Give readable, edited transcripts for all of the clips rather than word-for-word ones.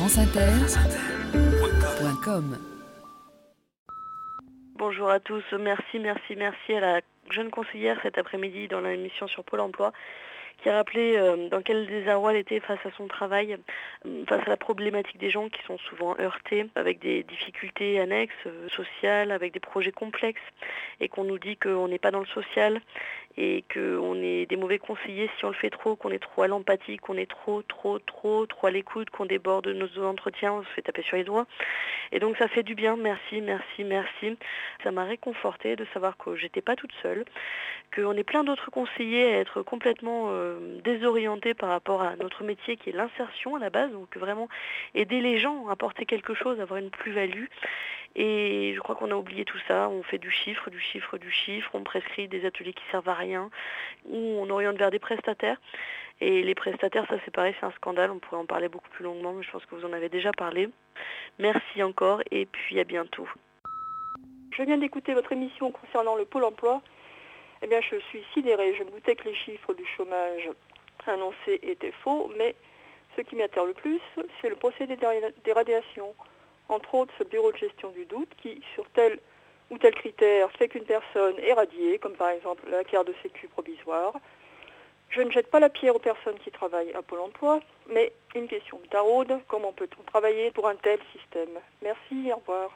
franceinter.com. Bonjour à tous, merci à la jeune conseillère cet après-midi dans l'émission sur Pôle emploi qui a rappelé dans quel désarroi elle était face à son travail, face à la problématique des gens qui sont souvent heurtés avec des difficultés annexes, sociales, avec des projets complexes et qu'on nous dit qu'on n'est pas dans le social et qu'on est des mauvais conseillers si on le fait trop, qu'on est trop à l'empathie, qu'on est trop à l'écoute, qu'on déborde nos entretiens, on se fait taper sur les doigts. Et donc ça fait du bien, merci. Ça m'a réconfortée de savoir que j'étais pas toute seule, qu'on est plein d'autres conseillers à être complètement désorientés par rapport à notre métier qui est l'insertion à la base, donc vraiment aider les gens, apporter quelque chose, avoir une plus-value. Et je crois qu'on a oublié tout ça, on fait du chiffre, on prescrit des ateliers qui servent à rien, ou on oriente vers des prestataires. Et les prestataires, ça c'est pareil, c'est un scandale, on pourrait en parler beaucoup plus longuement, mais je pense que vous en avez déjà parlé. Merci encore et puis à bientôt. Je viens d'écouter votre émission concernant le Pôle emploi. Eh bien, je suis sidérée. Je me doutais que les chiffres du chômage annoncés étaient faux, mais ce qui m'attire le plus, c'est le procédé d'éradiation. Entre autres, ce bureau de gestion du doute qui, sur tel ou tel critère, fait qu'une personne est radiée, comme par exemple la carte de sécu provisoire. Je ne jette pas la pierre aux personnes qui travaillent à Pôle emploi, mais une question me taraude. Comment peut-on travailler pour un tel système ? Merci, au revoir.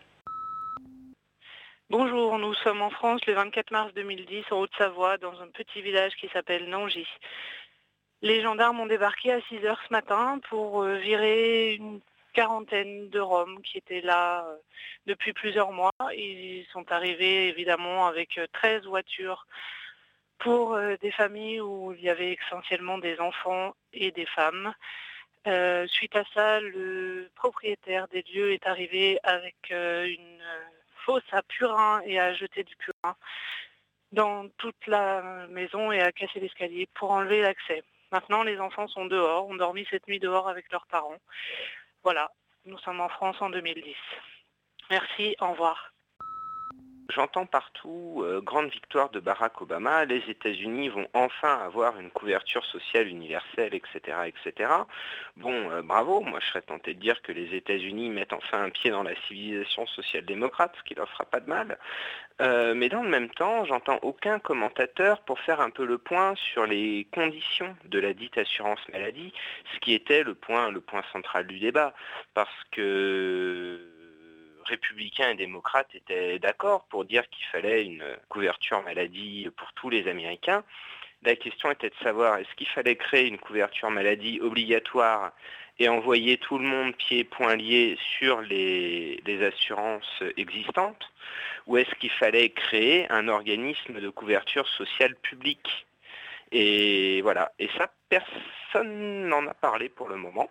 Bonjour, nous sommes en France le 24 mars 2010 en Haute-Savoie dans un petit village qui s'appelle Nangy. Les gendarmes ont débarqué à 6 heures ce matin pour virer une quarantaine de Roms qui étaient là depuis plusieurs mois. Ils sont arrivés évidemment avec 13 voitures pour des familles où il y avait essentiellement des enfants et des femmes. Suite à ça, le propriétaire des lieux est arrivé avec une fosse à purin et à jeter du purin dans toute la maison et à casser l'escalier pour enlever l'accès. Maintenant, les enfants sont dehors, ont dormi cette nuit dehors avec leurs parents. Voilà, nous sommes en France en 2010. Merci, au revoir. J'entends partout, grande victoire de Barack Obama, les États-Unis vont enfin avoir une couverture sociale universelle, etc. etc. Bon, bravo, moi je serais tenté de dire que les États-Unis mettent enfin un pied dans la civilisation social-démocrate, ce qui leur fera pas de mal. Mais dans le même temps, j'entends aucun commentateur pour faire un peu le point sur les conditions de la dite assurance maladie, ce qui était le point central du débat, parce que républicains et démocrates étaient d'accord pour dire qu'il fallait une couverture maladie pour tous les Américains. La question était de savoir, est-ce qu'il fallait créer une couverture maladie obligatoire et envoyer tout le monde pieds et poings liés sur les assurances existantes, ou est-ce qu'il fallait créer un organisme de couverture sociale publique ? Et voilà, et ça, personne n'en a parlé pour le moment.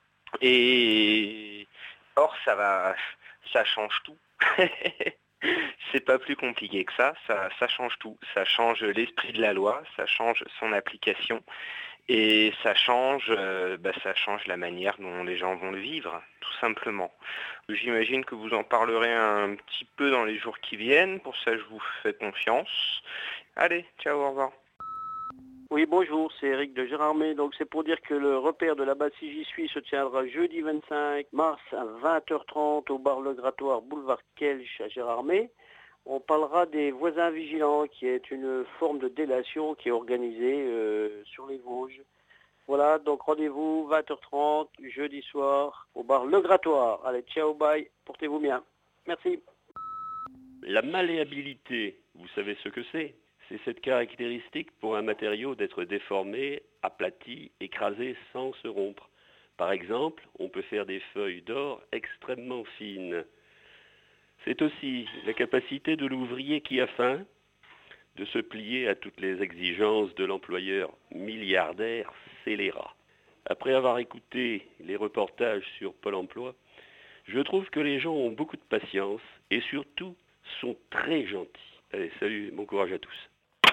Et or, ça change tout. C'est pas plus compliqué que ça change tout. Ça change l'esprit de la loi, ça change son application et ça change la manière dont les gens vont le vivre, tout simplement. J'imagine que vous en parlerez un petit peu dans les jours qui viennent, pour ça je vous fais confiance. Allez, ciao, au revoir. Oui, bonjour, c'est Eric de Gérardmer. Donc c'est pour dire que le repère de la base Si J'y Suis se tiendra jeudi 25 mars à 20h30 au bar Le Grattoir, boulevard Kelch à Gérardmer. On parlera des voisins vigilants, qui est une forme de délation qui est organisée sur les Vosges. Voilà, donc rendez-vous 20h30 jeudi soir au bar Le Grattoir. Allez, ciao, bye, portez-vous bien. Merci. La malléabilité, vous savez ce que c'est ? C'est cette caractéristique pour un matériau d'être déformé, aplati, écrasé sans se rompre. Par exemple, on peut faire des feuilles d'or extrêmement fines. C'est aussi la capacité de l'ouvrier qui a faim de se plier à toutes les exigences de l'employeur milliardaire scélérat. Après avoir écouté les reportages sur Pôle emploi, je trouve que les gens ont beaucoup de patience et surtout sont très gentils. Allez, salut, bon courage à tous.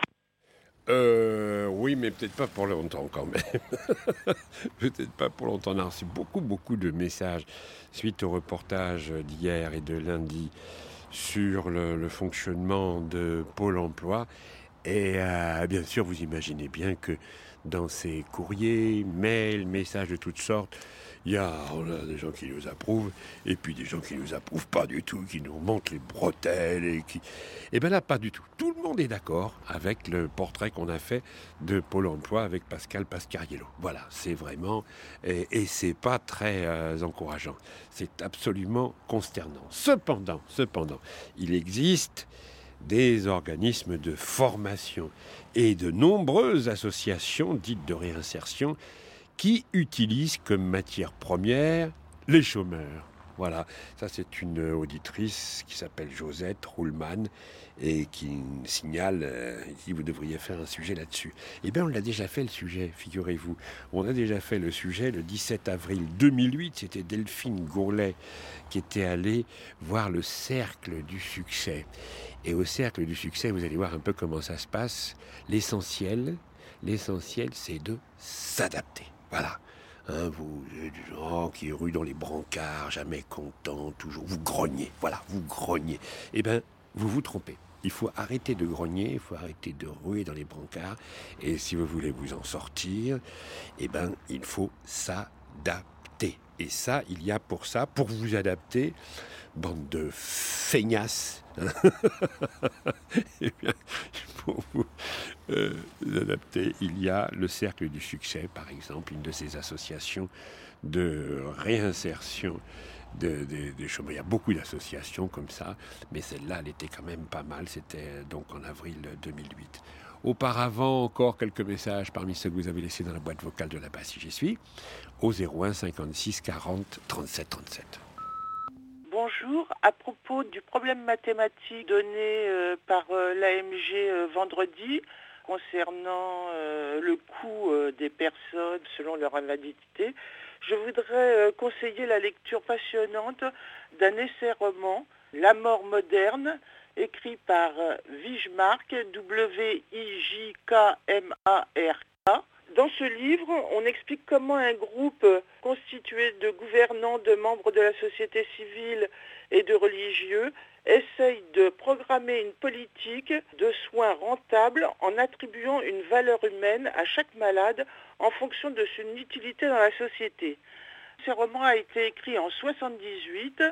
Oui, mais peut-être pas pour longtemps quand même. Peut-être pas pour longtemps. On a reçu beaucoup de messages suite au reportage d'hier et de lundi sur le fonctionnement de Pôle emploi. Et bien sûr, vous imaginez bien que dans ses courriers, mails, messages de toutes sortes. On a des gens qui nous approuvent, et puis des gens qui nous approuvent pas du tout, qui nous montent les bretelles, et qui... Eh bien là, pas du tout. Tout le monde est d'accord avec le portrait qu'on a fait de Pôle emploi avec Pascal Pasquariello. Voilà, c'est vraiment... Et c'est pas très encourageant. C'est absolument consternant. Cependant, il existe des organismes de formation et de nombreuses associations dites de réinsertion qui utilisent comme matière première les chômeurs. Voilà, ça c'est une auditrice qui s'appelle Josette Ruhlmann et qui signale, dit vous devriez faire un sujet là-dessus. Eh bien on l'a déjà fait le sujet, figurez-vous. On a déjà fait le sujet le 17 avril 2008, c'était Delphine Gourlet qui était allée voir le cercle du succès. Et au cercle du succès, vous allez voir un peu comment ça se passe. L'essentiel c'est de s'adapter. Voilà. Vous êtes des gens qui ruent dans les brancards, jamais contents, toujours. Vous grognez. Voilà, vous grognez. Eh bien, vous vous trompez. Il faut arrêter de grogner, il faut arrêter de ruer dans les brancards. Et si vous voulez vous en sortir, eh bien, il faut s'adapter. Et ça, il y a pour ça, pour vous adapter, bande de feignasses. Eh bien, pour vous adapter, il y a le Cercle du Succès, par exemple, une de ces associations de réinsertion des chômeurs. Il y a beaucoup d'associations comme ça, mais celle-là, elle était quand même pas mal. C'était donc en avril 2008. Auparavant, encore quelques messages parmi ceux que vous avez laissés dans la boîte vocale de là-bas, si j'y suis, au 01 56 40 37 37. Bonjour, à propos du problème mathématique donné par l'AMG vendredi concernant le coût des personnes selon leur invalidité, je voudrais conseiller la lecture passionnante d'un essai roman, La mort moderne, écrit par Wijmark, W-I-J-K-M-A-R-K. Dans ce livre, on explique comment un groupe constitué de gouvernants, de membres de la société civile et de religieux essaye de programmer une politique de soins rentable en attribuant une valeur humaine à chaque malade en fonction de son utilité dans la société. Ce roman a été écrit en 1978,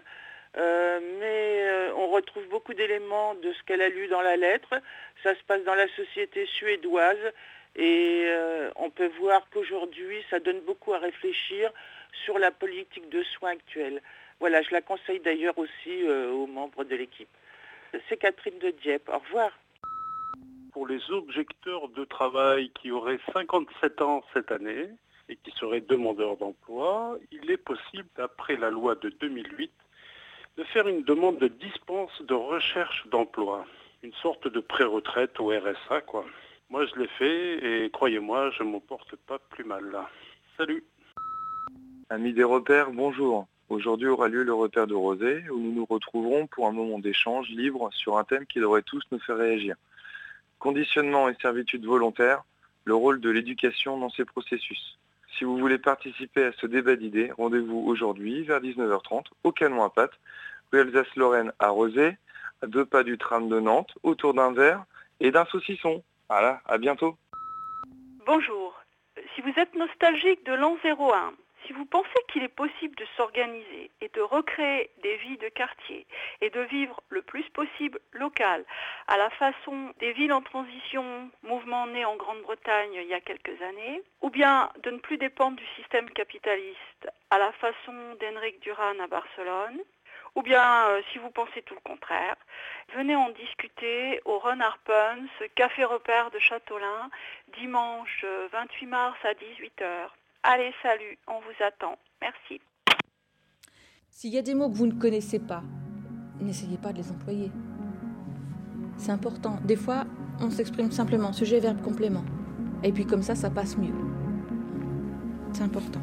mais on retrouve beaucoup d'éléments de ce qu'elle a lu dans la lettre. Ça se passe dans la société suédoise. Et on peut voir qu'aujourd'hui, ça donne beaucoup à réfléchir sur la politique de soins actuelle. Voilà, je la conseille d'ailleurs aussi aux membres de l'équipe. C'est Catherine de Dieppe. Au revoir. Pour les objecteurs de travail qui auraient 57 ans cette année et qui seraient demandeurs d'emploi, il est possible, d'après la loi de 2008, de faire une demande de dispense de recherche d'emploi. Une sorte de pré-retraite au RSA, quoi. Moi, je l'ai fait et croyez-moi, je ne m'en porte pas plus mal là. Salut. Amis des repères, bonjour. Aujourd'hui aura lieu le repère de Rosé où nous nous retrouverons pour un moment d'échange libre sur un thème qui devrait tous nous faire réagir. Conditionnement et servitude volontaire, le rôle de l'éducation dans ces processus. Si vous voulez participer à ce débat d'idées, rendez-vous aujourd'hui vers 19h30 au Canon à Pâtes, rue Alsace-Lorraine à Rosé, à 2 pas du tram de Nantes, autour d'un verre et d'un saucisson. Voilà, à bientôt. Bonjour. Si vous êtes nostalgique de l'an 01, si vous pensez qu'il est possible de s'organiser et de recréer des vies de quartier et de vivre le plus possible local, à la façon des villes en transition, mouvement né en Grande-Bretagne il y a quelques années, ou bien de ne plus dépendre du système capitaliste à la façon d'Henrik Duran à Barcelone, ou bien, si vous pensez tout le contraire, venez en discuter au Renard Puns, Café Repère de Châteaulin, dimanche 28 mars à 18h. Allez, salut, on vous attend. Merci. S'il y a des mots que vous ne connaissez pas, n'essayez pas de les employer. C'est important. Des fois, on s'exprime simplement, sujet, verbe, complément. Et puis comme ça passe mieux. C'est important.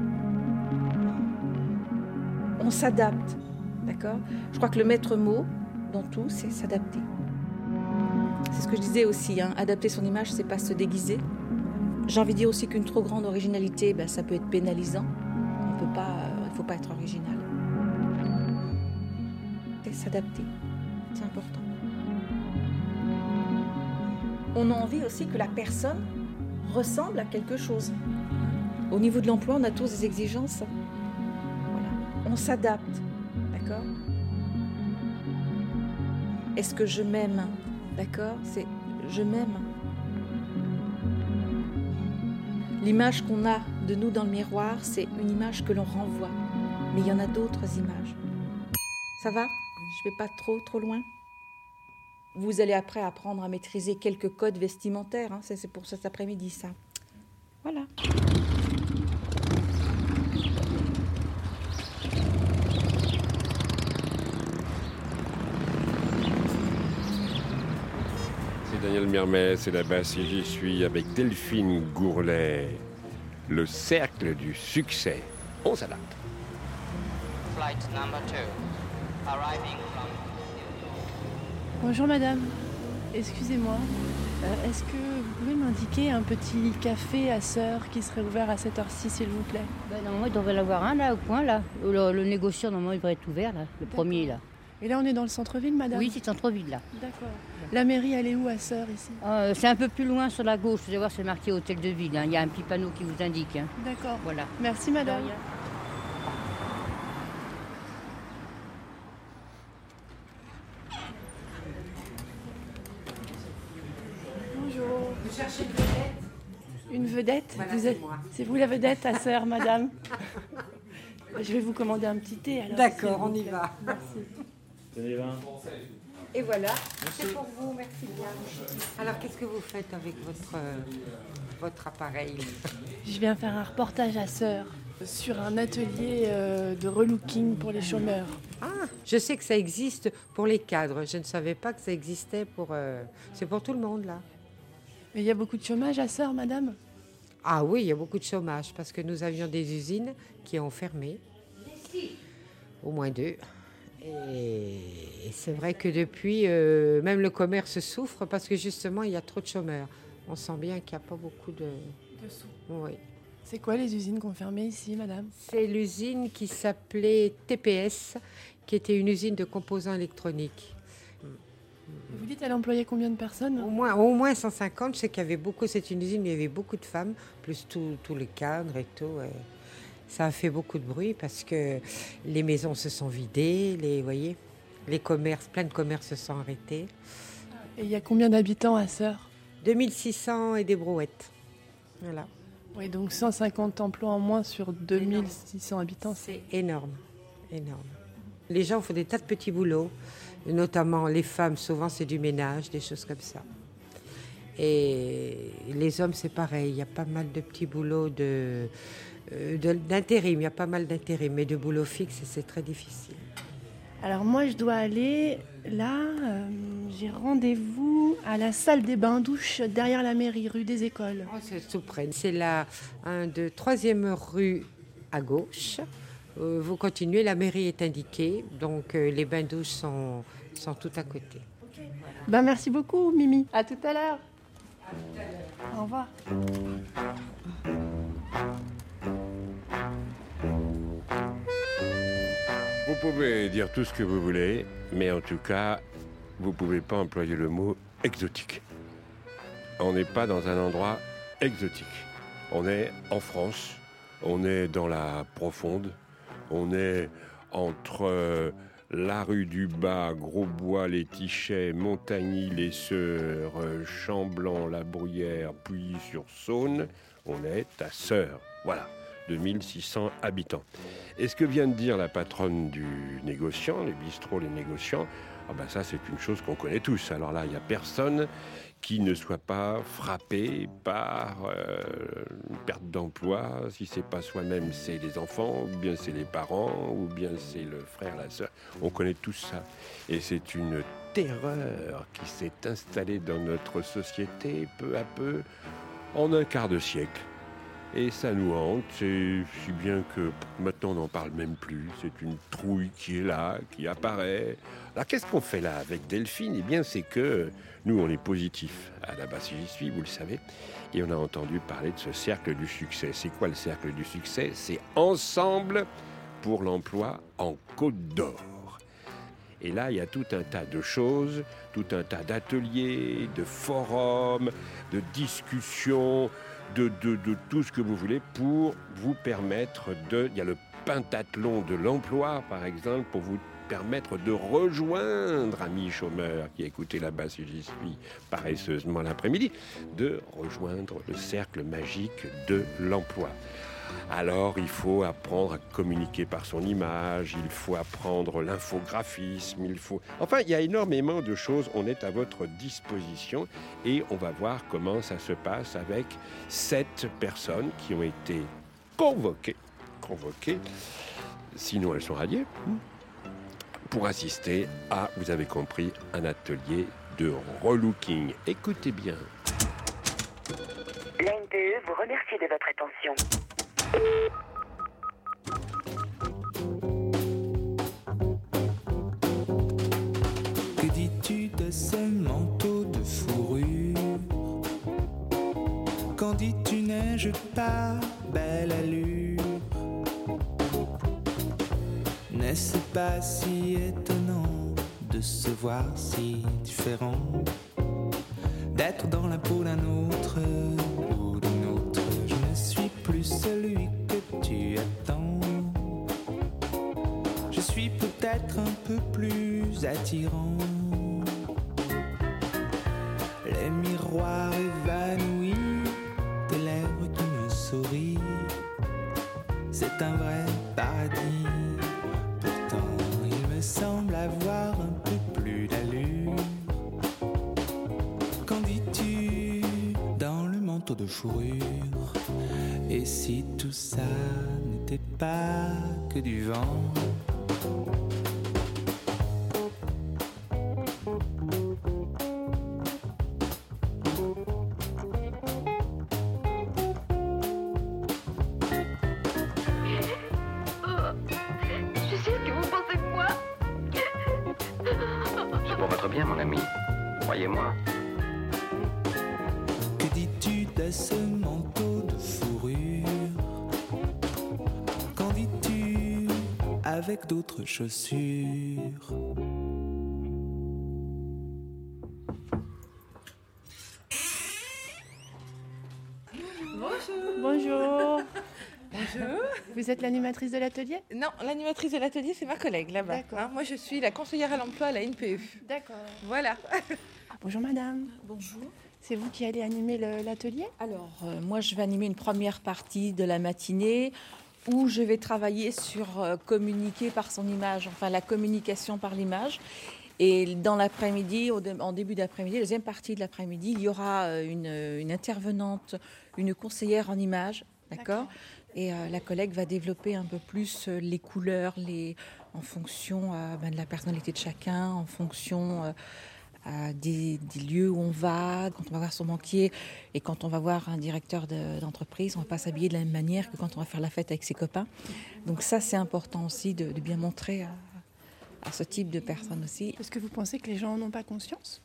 On s'adapte. D'accord ? Je crois que le maître mot dans tout, c'est s'adapter. C'est ce que je disais aussi, hein. Adapter son image, c'est pas se déguiser. J'ai envie de dire aussi qu'une trop grande originalité, ça peut être pénalisant. Il faut pas être original. C'est s'adapter, c'est important. On a envie aussi que la personne ressemble à quelque chose. Au niveau de l'emploi, on a tous des exigences. Voilà. On s'adapte, d'accord ? Est-ce que je m'aime ? D'accord ? C'est je m'aime. L'image qu'on a de nous dans le miroir, c'est une image que l'on renvoie. Mais il y en a d'autres images. Ça va ? Je vais pas trop loin ? Vous allez après apprendre à maîtriser quelques codes vestimentaires. Hein. C'est pour cet après-midi, ça. Voilà. C'est Daniel Mermès et là-bas, si j'y suis avec Delphine Gourlet. Le cercle du succès. On s'adapte. Flight number 2, arriving from... Bonjour madame, excusez-moi, est-ce que vous pouvez m'indiquer un petit café à Sœur qui serait ouvert à cette heure-ci s'il vous plaît ? Normalement il devrait y en avoir un là au coin là, le négociant normalement il devrait être ouvert là, le premier là. Et là on est dans le centre-ville madame ? Oui c'est centre-ville là. D'accord. La mairie elle est où à Sœur ici ? C'est un peu plus loin sur la gauche, vous allez voir c'est marqué Hôtel de Ville, hein. Il y a un petit panneau qui vous indique. Hein. D'accord. Voilà. Merci madame. Bonjour. Vous cherchez une vedette ? Une vedette ? Voilà, vous êtes... moi. C'est vous la vedette à Sœur, madame ? Je vais vous commander un petit thé alors. D'accord, on y va. Merci. Tenez 20. Et voilà, c'est pour vous, merci bien. Alors, qu'est-ce que vous faites avec votre appareil ? Je viens faire un reportage à Sœur sur un atelier de relooking pour les chômeurs. Ah, je sais que ça existe pour les cadres. Je ne savais pas que ça existait pour... C'est pour tout le monde, là. Mais il y a beaucoup de chômage à Sœur, madame ? Ah oui, il y a beaucoup de chômage parce que nous avions des usines qui ont fermé. Au moins 2. Et c'est vrai que depuis, même le commerce souffre parce que justement, il y a trop de chômeurs. On sent bien qu'il n'y a pas beaucoup de sous. Oui. C'est quoi les usines qu'on fermait ici, madame ? C'est l'usine qui s'appelait TPS, qui était une usine de composants électroniques. Vous dites, elle employait combien de personnes ? Au moins 150. Je sais qu'il y avait beaucoup, c'est une usine où il y avait beaucoup de femmes, plus tous les cadres et tout. Ça a fait beaucoup de bruit parce que les maisons se sont vidées, les commerces, plein de commerces se sont arrêtés. Et il y a combien d'habitants à Sœur ? 2600 et des brouettes. Voilà. Oui, donc 150 emplois en moins sur 2600 habitants. C'est énorme, énorme. Les gens font des tas de petits boulots, notamment les femmes, souvent c'est du ménage, des choses comme ça. Et les hommes, c'est pareil, il y a pas mal de petits boulots d'intérim, il y a pas mal d'intérim, mais de boulot fixe, c'est très difficile. Alors moi, je dois aller là, j'ai rendez-vous à la salle des bains-douches derrière la mairie, rue des Écoles. Oh, c'est tout près. C'est la 3e rue à gauche. Vous continuez, la mairie est indiquée, donc les bains-douches sont tout à côté. Okay. Ben, merci beaucoup, Mimi. À tout à l'heure. Au revoir. Vous pouvez dire tout ce que vous voulez, mais en tout cas, vous ne pouvez pas employer le mot exotique. On n'est pas dans un endroit exotique. On est en France, on est dans la profonde, on est entre la rue du Bas, Grosbois, Les Tichets, Montagny, Les Sœurs, Chamblanc, La Bruyère, Pouilly-sur-Saône. On est à Sœur. Voilà. 2600 habitants. Et ce que vient de dire la patronne du négociant, les bistrots, les négociants, ça c'est une chose qu'on connaît tous. Alors là, il n'y a personne qui ne soit pas frappé par une perte d'emploi. Si c'est pas soi-même, c'est les enfants, ou bien c'est les parents, ou bien c'est le frère, la sœur. On connaît tous ça. Et c'est une terreur qui s'est installée dans notre société peu à peu en un quart de siècle. Et ça nous hante, c'est si bien que maintenant on n'en parle même plus. C'est une trouille qui est là, qui apparaît. Alors qu'est-ce qu'on fait là avec Delphine ? Eh bien c'est que nous on est positifs à la base, j'y suis, vous le savez. Et on a entendu parler de ce cercle du succès. C'est quoi le cercle du succès ? C'est Ensemble pour l'emploi en Côte d'Or. Et là, il y a tout un tas de choses, tout un tas d'ateliers, de forums, de discussions, de tout ce que vous voulez pour vous permettre de... Il y a le pentathlon de l'emploi, par exemple, pour vous permettre de rejoindre, amis chômeurs qui écoutez là-bas si j'y suis paresseusement l'après-midi, de rejoindre le cercle magique de l'emploi. Alors, il faut apprendre à communiquer par son image, il faut apprendre l'infographisme, Enfin, il y a énormément de choses, on est à votre disposition et on va voir comment ça se passe avec 7 personnes qui ont été convoquées, sinon elles sont radiées, pour assister à, vous avez compris, un atelier de relooking. Écoutez bien. La NPE vous remercie de votre attention. Que dis-tu de ce manteau de fourrure? Qu'en dis-tu, n'ai-je pas belle allure? N'est-ce pas si étonnant de se voir si différent, d'être dans la peau d'un autre ou d'une autre? Je ne suis plus celui que tu attends. Je suis peut-être un peu plus attirant. Les miroirs évanouis, tes lèvres qui me sourient, c'est un vrai paradis. Pourtant, il me semble avoir un peu plus d'allure. Qu'en dis-tu dans le manteau de fourrure? Et si tout ça n'était pas que du vent? Je sais ce que vous pensez de moi. C'est pour votre bien, mon ami. Croyez-moi. Que dis-tu de ce manteau de fourrure? Qu'en dis-tu avec d'autres chaussures? Bonjour. Bonjour. Vous êtes l'animatrice de l'atelier? Non, l'animatrice de l'atelier, c'est ma collègue là-bas. Hein, moi, je suis la conseillère à l'emploi à la NPE. D'accord. Voilà. Bonjour madame. Bonjour. C'est vous qui allez animer l'atelier? Alors, moi, je vais animer une première partie de la matinée où je vais travailler sur communiquer par son image, enfin la communication par l'image. Et dans l'après-midi, en début d'après-midi, la deuxième partie de l'après-midi, il y aura une intervenante, une conseillère en image, d'accord ? Et la collègue va développer un peu plus les couleurs, en fonction de la personnalité de chacun, en fonction des lieux où on va, quand on va voir son banquier et quand on va voir un directeur d'entreprise, on ne va pas s'habiller de la même manière que quand on va faire la fête avec ses copains. Donc ça, c'est important aussi de bien montrer à ce type de personnes aussi. Est-ce que vous pensez que les gens n'en ont pas conscience?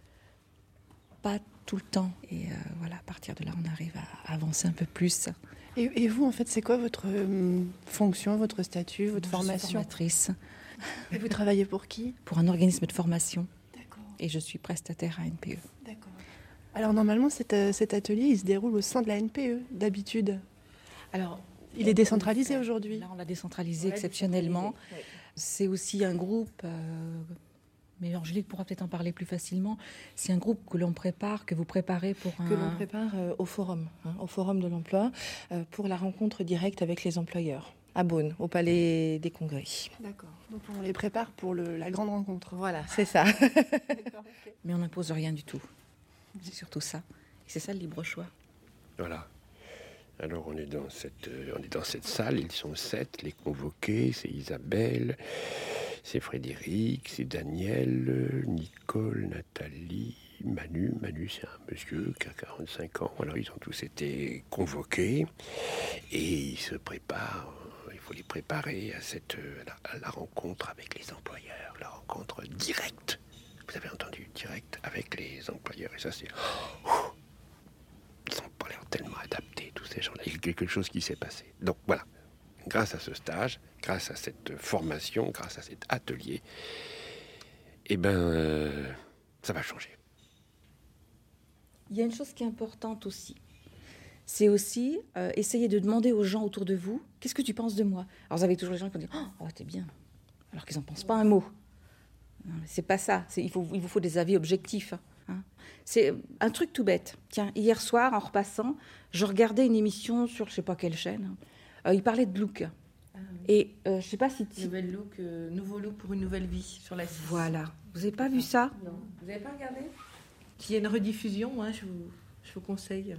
Pas tout le temps. Et voilà, à partir de là, on arrive à avancer un peu plus. Et vous, en fait, c'est quoi votre fonction, votre statut, votre formation? Je suis formatrice. Et vous travaillez pour qui? Pour un organisme de formation. D'accord. Et je suis prestataire à NPE. D'accord. Alors normalement, cet atelier, il se déroule au sein de la NPE, d'habitude. Alors, il est décentralisé aujourd'hui. Là, on l'a décentralisé exceptionnellement. Oui. C'est aussi un groupe... Mais Angélique pourra peut-être en parler plus facilement. C'est un groupe que l'on prépare, que vous préparez pour un... Que l'on prépare au forum de l'emploi, pour la rencontre directe avec les employeurs, à Beaune, au Palais des Congrès. D'accord. Donc on les prépare pour la grande rencontre. Voilà, c'est ça. Mais on n'impose rien du tout. C'est surtout ça. Et c'est ça le libre choix. Voilà. Alors on est dans cette salle, ils sont 7, les convoqués, c'est Isabelle... C'est Frédéric, c'est Daniel, Nicole, Nathalie, Manu. Manu, c'est un monsieur qui a 45 ans. Alors, ils ont tous été convoqués et ils se préparent. Il faut les préparer à la rencontre avec les employeurs, la rencontre directe. Vous avez entendu, directe avec les employeurs. Et ça, c'est... Ils n'ont pas l'air tellement adaptés, tous ces gens-là. Il y a quelque chose qui s'est passé. Donc, voilà. Grâce à ce stage, grâce à cette formation, grâce à cet atelier, ça va changer. Il y a une chose qui est importante aussi, c'est aussi essayer de demander aux gens autour de vous, qu'est-ce que tu penses de moi? Alors vous avez toujours les gens qui vont dire, oh, t'es bien, alors qu'ils n'en pensent pas un mot. Non, mais c'est pas ça, il vous faut des avis objectifs. Hein. C'est un truc tout bête. Tiens, hier soir, en repassant, je regardais une émission sur je ne sais pas quelle chaîne. Il parlait de look. Ah, oui. Et je ne sais pas si... Nouveau look pour une nouvelle vie sur la 6. Voilà. Vous n'avez pas vu ça? Non. Vous n'avez pas regardé? S'il y a une rediffusion, hein, je vous conseille.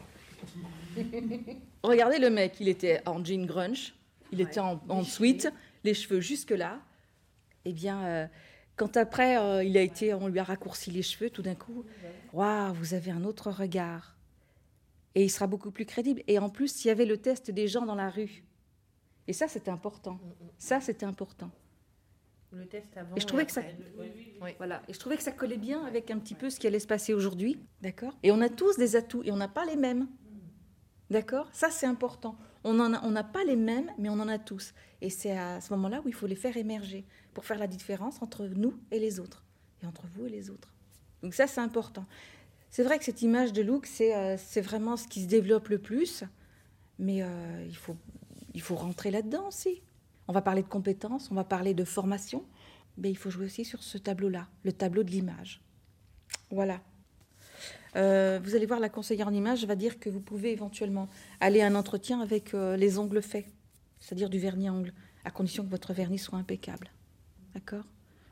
Regardez le mec, il était en jean grunge, il était en sweat, les cheveux jusque-là. Eh bien, quand après, on lui a raccourci les cheveux, tout d'un coup, waouh, vous avez un autre regard. Et il sera beaucoup plus crédible. Et en plus, il y avait le test des gens dans la rue. Et ça, c'était important. Ça, c'était important. Le test avant et je trouvais que ça, voilà. Et je trouvais que ça collait bien avec un petit peu ce qui allait se passer aujourd'hui, d'accord. Et on a tous des atouts et on n'a pas les mêmes, d'accord. Ça c'est important. On n'a pas les mêmes, mais on en a tous. Et c'est à ce moment-là où il faut les faire émerger pour faire la différence entre nous et les autres, et entre vous et les autres. Donc ça c'est important. C'est vrai que cette image de look, c'est vraiment ce qui se développe le plus, mais il faut rentrer là-dedans aussi. On va parler de compétences, on va parler de formation, mais il faut jouer aussi sur ce tableau-là, le tableau de l'image. Voilà. Vous allez voir, la conseillère en image va dire que vous pouvez éventuellement aller à un entretien avec les ongles faits, c'est-à-dire du vernis à ongles, à condition que votre vernis soit impeccable. D'accord ?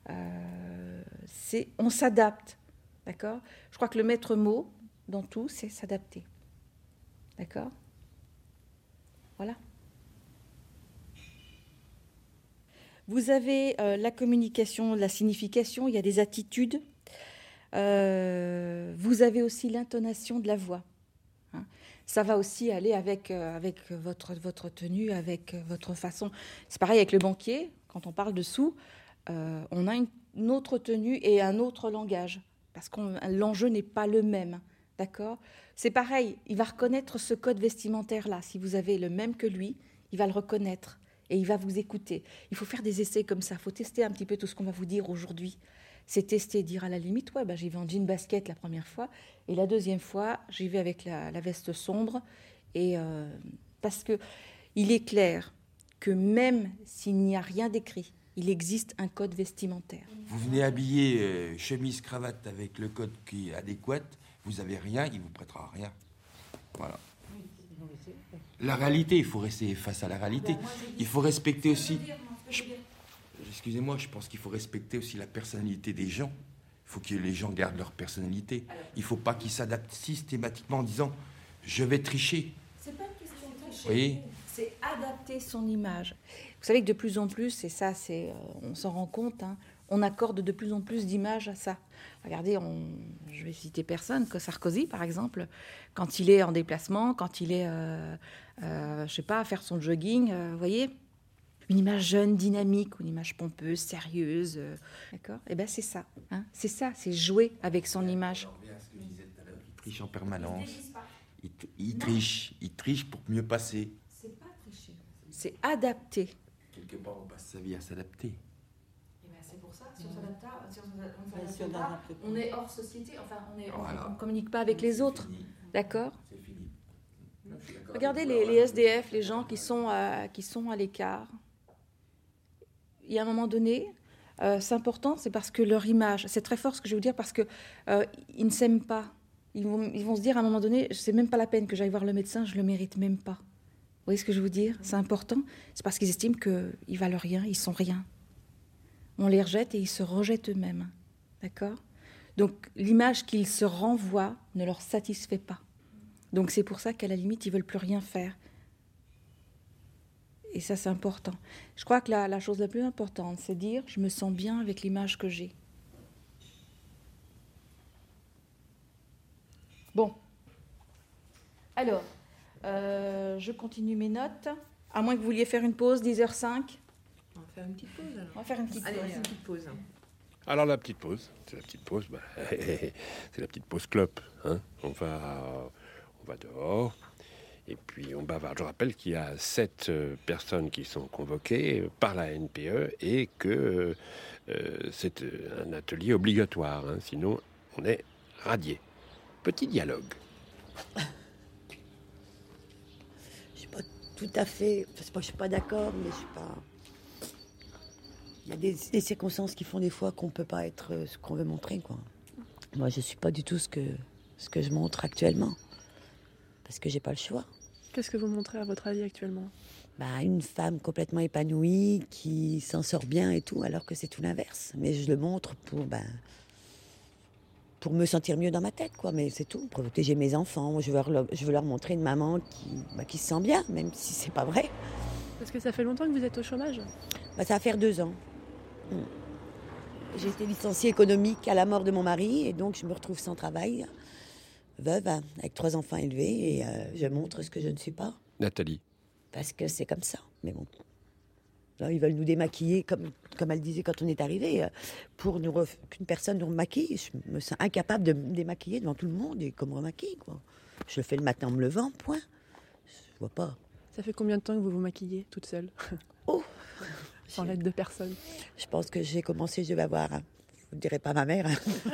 On s'adapte. D'accord ? Je crois que le maître mot dans tout, c'est s'adapter. D'accord ? Voilà. Vous avez la communication, la signification, il y a des attitudes. Vous avez aussi l'intonation de la voix. Hein. Ça va aussi aller avec votre tenue, avec votre façon. C'est pareil avec le banquier, quand on parle de sous, on a une autre tenue et un autre langage, parce que l'enjeu n'est pas le même. D'accord ? C'est pareil, il va reconnaître ce code vestimentaire-là. Si vous avez le même que lui, il va le reconnaître. Et il va vous écouter. Il faut faire des essais comme ça. Il faut tester un petit peu tout ce qu'on va vous dire aujourd'hui. C'est tester, dire à la limite, ouais, j'y vais en jean basket la première fois. Et la deuxième fois, j'y vais avec la veste sombre. Et parce qu'il est clair que même s'il n'y a rien d'écrit, il existe un code vestimentaire. Vous venez habiller chemise, cravate avec le code qui est adéquat. Vous n'avez rien, il ne vous prêtera rien. Voilà. La réalité, il faut rester face à la réalité. Il faut respecter aussi... Excusez-moi, je pense qu'il faut respecter aussi la personnalité des gens. Il faut que les gens gardent leur personnalité. Il ne faut pas qu'ils s'adaptent systématiquement en disant « je vais tricher ». C'est pas une question de tricher. Oui. C'est adapter son image. Vous savez que de plus en plus, et ça, on s'en rend compte, hein, on accorde de plus en plus d'images à ça. Regardez, je vais citer personne, que Sarkozy, par exemple, quand il est en déplacement, quand il est, je sais pas, à faire son jogging, vous voyez, une image jeune, dynamique, une image pompeuse, sérieuse, d'accord ? Eh bien, c'est ça. Hein, c'est ça, c'est jouer avec son image. Il triche en permanence. Il triche pour mieux passer. C'est pas tricher, c'est adapter. Quelque part, on passe sa vie à s'adapter. C'est pour ça, si on s'adapte pas, on est hors société, enfin on ne communique pas avec les autres, d'accord ? Regardez les SDF, les gens qui sont à l'écart. Il y a un moment donné, c'est important, c'est parce que leur image, c'est très fort ce que je vais vous dire, parce qu'ils ne s'aiment pas. Ils vont se dire à un moment donné, c'est même pas la peine que j'aille voir le médecin, je le mérite même pas. Vous voyez ce que je veux dire ? C'est important, c'est parce qu'ils estiment qu'ils valent rien, ils sont rien. On les rejette et ils se rejettent eux-mêmes. D'accord ? Donc, l'image qu'ils se renvoient ne leur satisfait pas. Donc, c'est pour ça qu'à la limite, ils ne veulent plus rien faire. Et ça, c'est important. Je crois que la chose la plus importante, c'est dire « je me sens bien avec l'image que j'ai ». Bon. Alors, je continue mes notes. À moins que vous vouliez faire une pause, 10h05. On va faire une petite pause alors. On va faire une petite pause. Allez, une petite pause. Alors la petite pause, c'est la petite pause, c'est la petite pause clope. Hein. On va dehors et puis on bavarde. Je rappelle qu'il y a 7 personnes qui sont convoquées par la NPE et que c'est un atelier obligatoire. Hein. Sinon, on est radié. Petit dialogue. tout à fait. C'est pas que je suis pas d'accord, mais je suis pas. Il y a des circonstances qui font des fois qu'on peut pas être ce qu'on veut montrer, quoi. Moi, je suis pas du tout ce que je montre actuellement, parce que j'ai pas le choix. Qu'est-ce que vous montrez à votre avis actuellement ? Une femme complètement épanouie, qui s'en sort bien et tout, alors que c'est tout l'inverse. Mais je le montre pour me sentir mieux dans ma tête, quoi. Mais c'est tout, pour protéger mes enfants. Je veux leur montrer une maman qui se sent bien, même si c'est pas vrai. Parce que ça fait longtemps que vous êtes au chômage ? Ça va faire 2 ans. J'ai été licenciée économique à la mort de mon mari, et donc je me retrouve sans travail, veuve, avec 3 enfants élevés, et je montre ce que je ne suis pas. Nathalie. Parce que c'est comme ça, mais bon. Là, ils veulent nous démaquiller, comme elle disait quand on est arrivé, pour qu'une personne nous remaquille. Je me sens incapable de me démaquiller devant tout le monde et qu'on me remaquille, quoi. Je le fais le matin en me levant, point. Je vois pas. Ça fait combien de temps que vous vous maquillez toute seule ? Oh, sans l'aide de personne. Je pense que j'ai commencé, je vais avoir, je ne dirais pas ma mère,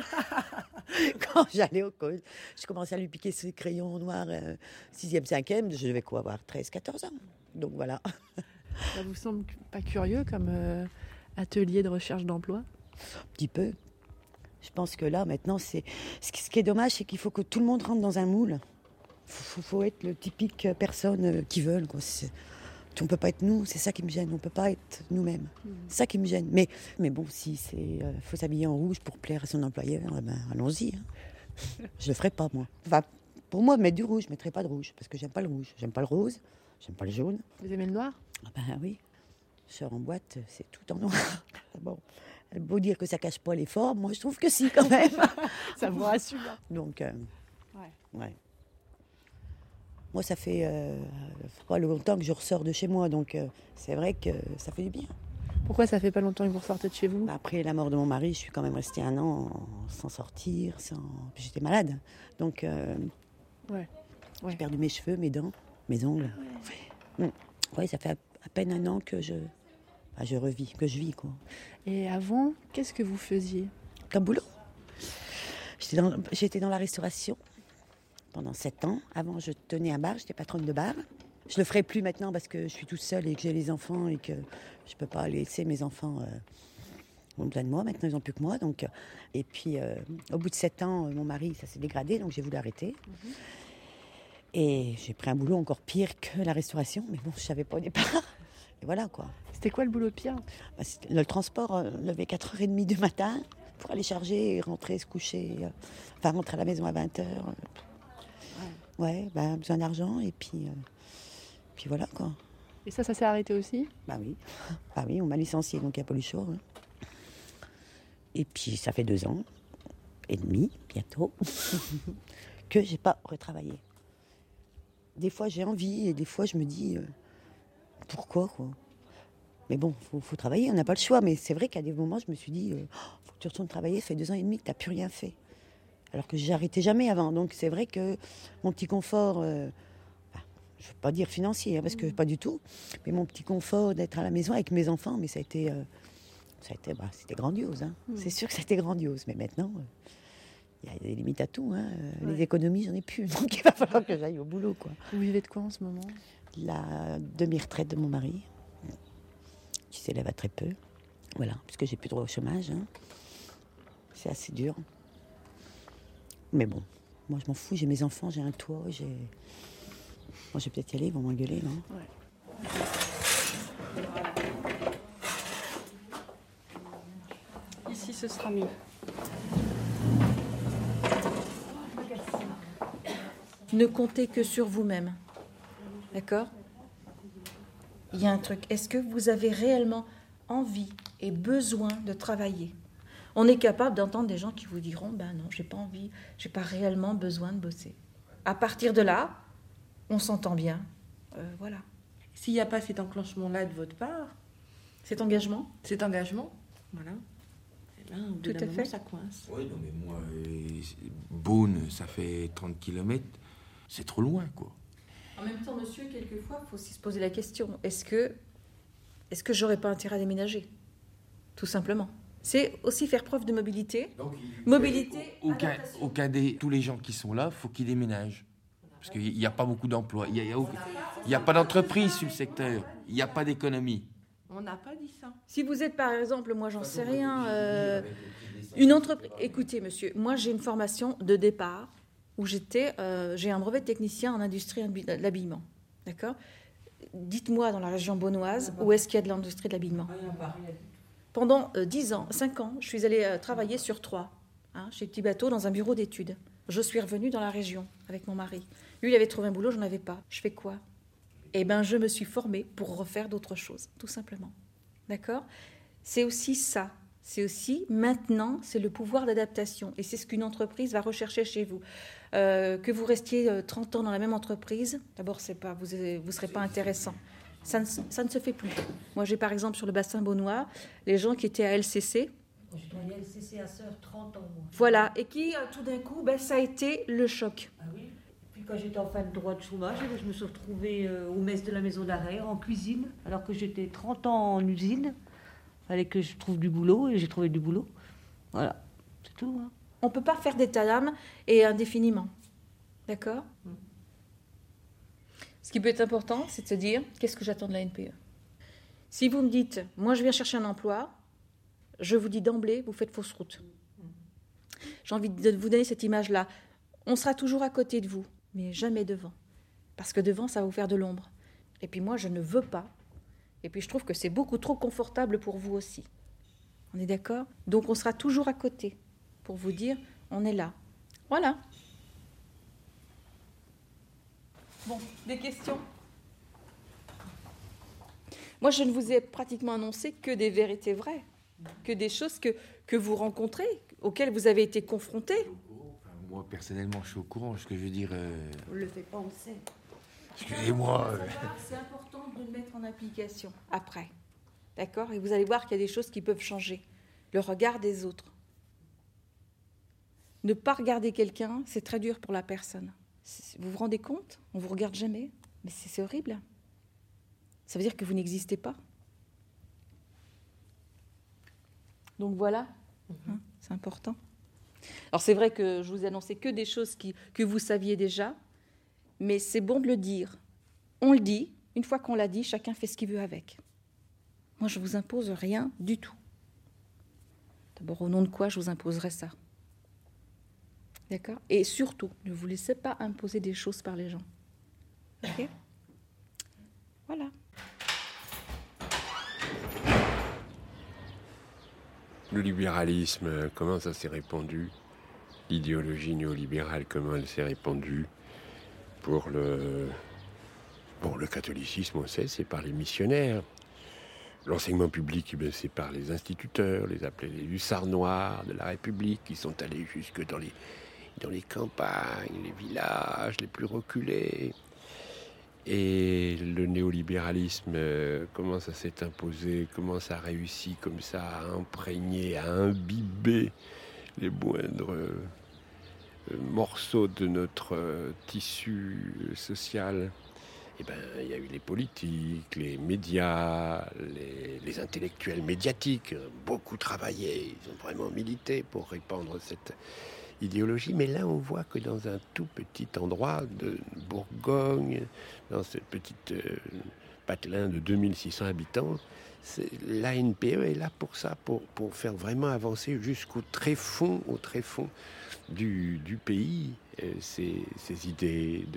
quand j'allais au collège, je commençais à lui piquer ses crayons noirs, 6e, 5e, je devais avoir 13-14 ans. Donc voilà. Ça vous semble pas curieux comme atelier de recherche d'emploi ? Un petit peu. Je pense que là, maintenant, ce qui est dommage, c'est qu'il faut que tout le monde rentre dans un moule. Faut être le typique personne qui veulent, quoi. On ne peut pas être nous, c'est ça qui me gêne. On ne peut pas être nous-mêmes. C'est ça qui me gêne. Mais bon, si faut s'habiller en rouge pour plaire à son employeur, allons-y. Hein. Je le ferai pas, moi. Enfin, pour moi, mettre du rouge, je ne mettrai pas de rouge, parce que j'aime pas le rouge. J'aime pas le rose, j'aime pas le jaune. Vous aimez le noir ? Oui. Je sors en boîte, c'est tout en noir. Bon, elle a beau dire que ça cache pas les formes, moi je trouve que si, quand même. Ça vous rassure. Donc, ouais. Moi, ça fait pas longtemps que je ressors de chez moi, donc c'est vrai que ça fait du bien. Pourquoi ça fait pas longtemps que vous ressortez de chez vous ? Après la mort de mon mari, je suis quand même restée 1 an sans sortir, Puis j'étais malade. Donc, j'ai perdu mes cheveux, mes dents, mes ongles. Ouais, ça fait à peine 1 an que je vis, quoi. Et avant, qu'est-ce que vous faisiez ? Comme boulot. J'étais dans la restauration pendant 7 ans. Avant, je tenais un bar, j'étais patronne de bar. Je le ferai plus maintenant parce que je suis toute seule et que j'ai les enfants et que je peux pas laisser mes enfants ont besoin de moi. Maintenant, ils n'ont plus que moi. Donc, et puis, au bout de 7 ans, mon mari, ça s'est dégradé, donc j'ai voulu arrêter. Et j'ai pris un boulot encore pire que la restauration, mais bon, je savais pas au départ. Et voilà, quoi. C'était quoi le boulot pire ? C'était le transport, lever 4h30 du matin pour aller charger et rentrer, se coucher. Rentrer à la maison à 20h. Besoin d'argent et puis voilà, quoi. Et ça s'est arrêté aussi ? Oui, on m'a licenciée, donc il n'y a pas eu le choix. Hein. Et puis ça fait 2 ans et demi, bientôt, que j'ai pas retravaillé. Des fois j'ai envie et des fois je me dis pourquoi, quoi. Mais bon, faut travailler, on n'a pas le choix. Mais c'est vrai qu'à des moments je me suis dit faut que tu retournes travailler, ça fait 2 ans et demi que tu n'as plus rien fait. Alors que j'arrêtais jamais avant. Donc c'est vrai que mon petit confort, je ne veux pas dire financier, parce que pas du tout, mais mon petit confort d'être à la maison avec mes enfants, mais c'était grandiose. Hein. C'est sûr que c'était grandiose. Mais maintenant, il y a des limites à tout. Hein. Les économies, j'en ai plus. Donc il va falloir que j'aille au boulot, quoi. Vous vivez de quoi en ce moment ? La demi-retraite de mon mari, qui s'élève à très peu. Voilà, parce que j'ai plus droit au chômage. Hein. C'est assez dur. Mais bon, moi je m'en fous, j'ai mes enfants, j'ai un toit, Moi je vais peut-être y aller, ils vont m'engueuler, non ? Ici ce sera mieux. Ne comptez que sur vous-même. D'accord ? Il y a un truc. Est-ce que vous avez réellement envie et besoin de travailler ? On est capable d'entendre des gens qui vous diront « Ben non, j'ai pas envie, j'ai pas réellement besoin de bosser. » À partir de là, on s'entend bien. Voilà. S'il n'y a pas cet enclenchement-là de votre part, cet engagement, voilà. Tout à fait. Ça coince. Oui, non, mais moi, Beaune, ça fait 30 km, c'est trop loin, quoi. En même temps, monsieur, quelquefois, il faut aussi se poser la question, est-ce que j'aurais pas intérêt à déménager ? Tout simplement. C'est aussi faire preuve de mobilité. Donc, mobilité, au cas des tous les gens qui sont là, il faut qu'ils déménagent. Parce qu'il n'y a pas beaucoup d'emplois. Il n'y a pas d'entreprise sur le secteur. Il n'y a pas d'économie. On n'a pas dit ça. Si vous êtes par exemple, moi j'en sais rien, une entreprise... Écoutez monsieur, moi j'ai une formation de départ où j'ai un brevet de technicien en industrie de l'habillement. D'accord ? Dites-moi dans la région beaunoise où est-ce qu'il y a de l'industrie de l'habillement. Pendant 10 ans, 5 ans, je suis allée travailler sur 3, chez Petit Bateau dans un bureau d'études. Je suis revenue dans la région avec mon mari. Lui, il avait trouvé un boulot, je n'en avais pas. Je fais quoi ? Eh bien, je me suis formée pour refaire d'autres choses, tout simplement. D'accord ? C'est aussi ça. C'est aussi, maintenant, c'est le pouvoir d'adaptation. Et c'est ce qu'une entreprise va rechercher chez vous. Que vous restiez 30 ans dans la même entreprise, d'abord, vous ne serez pas intéressant. Ça ne se fait plus. Moi, j'ai par exemple sur le bassin beaunois, les gens qui étaient à LCC. J'ai travaillé à LCC à Sœur 30 ans. Moi. Voilà, et qui, tout d'un coup, ça a été le choc. Ah oui. Puis quand j'étais en fin de droit de chômage, je me suis retrouvée au mess de la maison d'arrêt, en cuisine, alors que j'étais 30 ans en usine. Il fallait que je trouve du boulot, et j'ai trouvé du boulot. Voilà, c'est tout. Hein. On ne peut pas faire d'état d'âme et indéfiniment. D'accord ? Ce qui peut être important, c'est de se dire, qu'est-ce que j'attends de la NPE ? Si vous me dites, moi je viens chercher un emploi, je vous dis d'emblée, vous faites fausse route. J'ai envie de vous donner cette image-là. On sera toujours à côté de vous, mais jamais devant. Parce que devant, ça va vous faire de l'ombre. Et puis moi, je ne veux pas. Et puis je trouve que c'est beaucoup trop confortable pour vous aussi. On est d'accord ? Donc on sera toujours à côté pour vous dire, on est là. Voilà. Bon, des questions ? Moi, je ne vous ai pratiquement annoncé que des vérités vraies, que des choses que vous rencontrez, auxquelles vous avez été confrontés. Moi, personnellement, je suis au courant. Ce que je veux dire... On ne le fait pas, on le sait. Excusez-moi. C'est important de le mettre en application après. D'accord ? Et vous allez voir qu'il y a des choses qui peuvent changer. Le regard des autres. Ne pas regarder quelqu'un, c'est très dur pour la personne. Vous vous rendez compte ? On ne vous regarde jamais. Mais c'est horrible. Ça veut dire que vous n'existez pas. Donc voilà, c'est important. Alors c'est vrai que je vous ai annoncé que des choses que vous saviez déjà, mais c'est bon de le dire. On le dit, une fois qu'on l'a dit, chacun fait ce qu'il veut avec. Moi, je ne vous impose rien du tout. D'abord, au nom de quoi je vous imposerais ça ? D'accord ? Et surtout, ne vous laissez pas imposer des choses par les gens. Ok ? Voilà. Le libéralisme, comment ça s'est répandu ? L'idéologie néolibérale, comment elle s'est répandue ? Pour le catholicisme, on sait, c'est par les missionnaires. L'enseignement public, c'est par les instituteurs, les appelés les hussards noirs de la République, qui sont allés jusque dans les campagnes, les villages les plus reculés. Et le néolibéralisme, comment ça s'est imposé, comment ça a réussi comme ça à imprégner, à imbiber les moindres morceaux de notre tissu social. Eh ben, il y a eu les politiques, les médias, les intellectuels médiatiques, beaucoup travaillé, ils ont vraiment milité pour répandre cette idéologie. Mais là, on voit que dans un tout petit endroit de Bourgogne, dans cette petite patelin de 2600 habitants, la NPE est là pour ça, pour faire vraiment avancer jusqu'au très fond, du pays, ces idées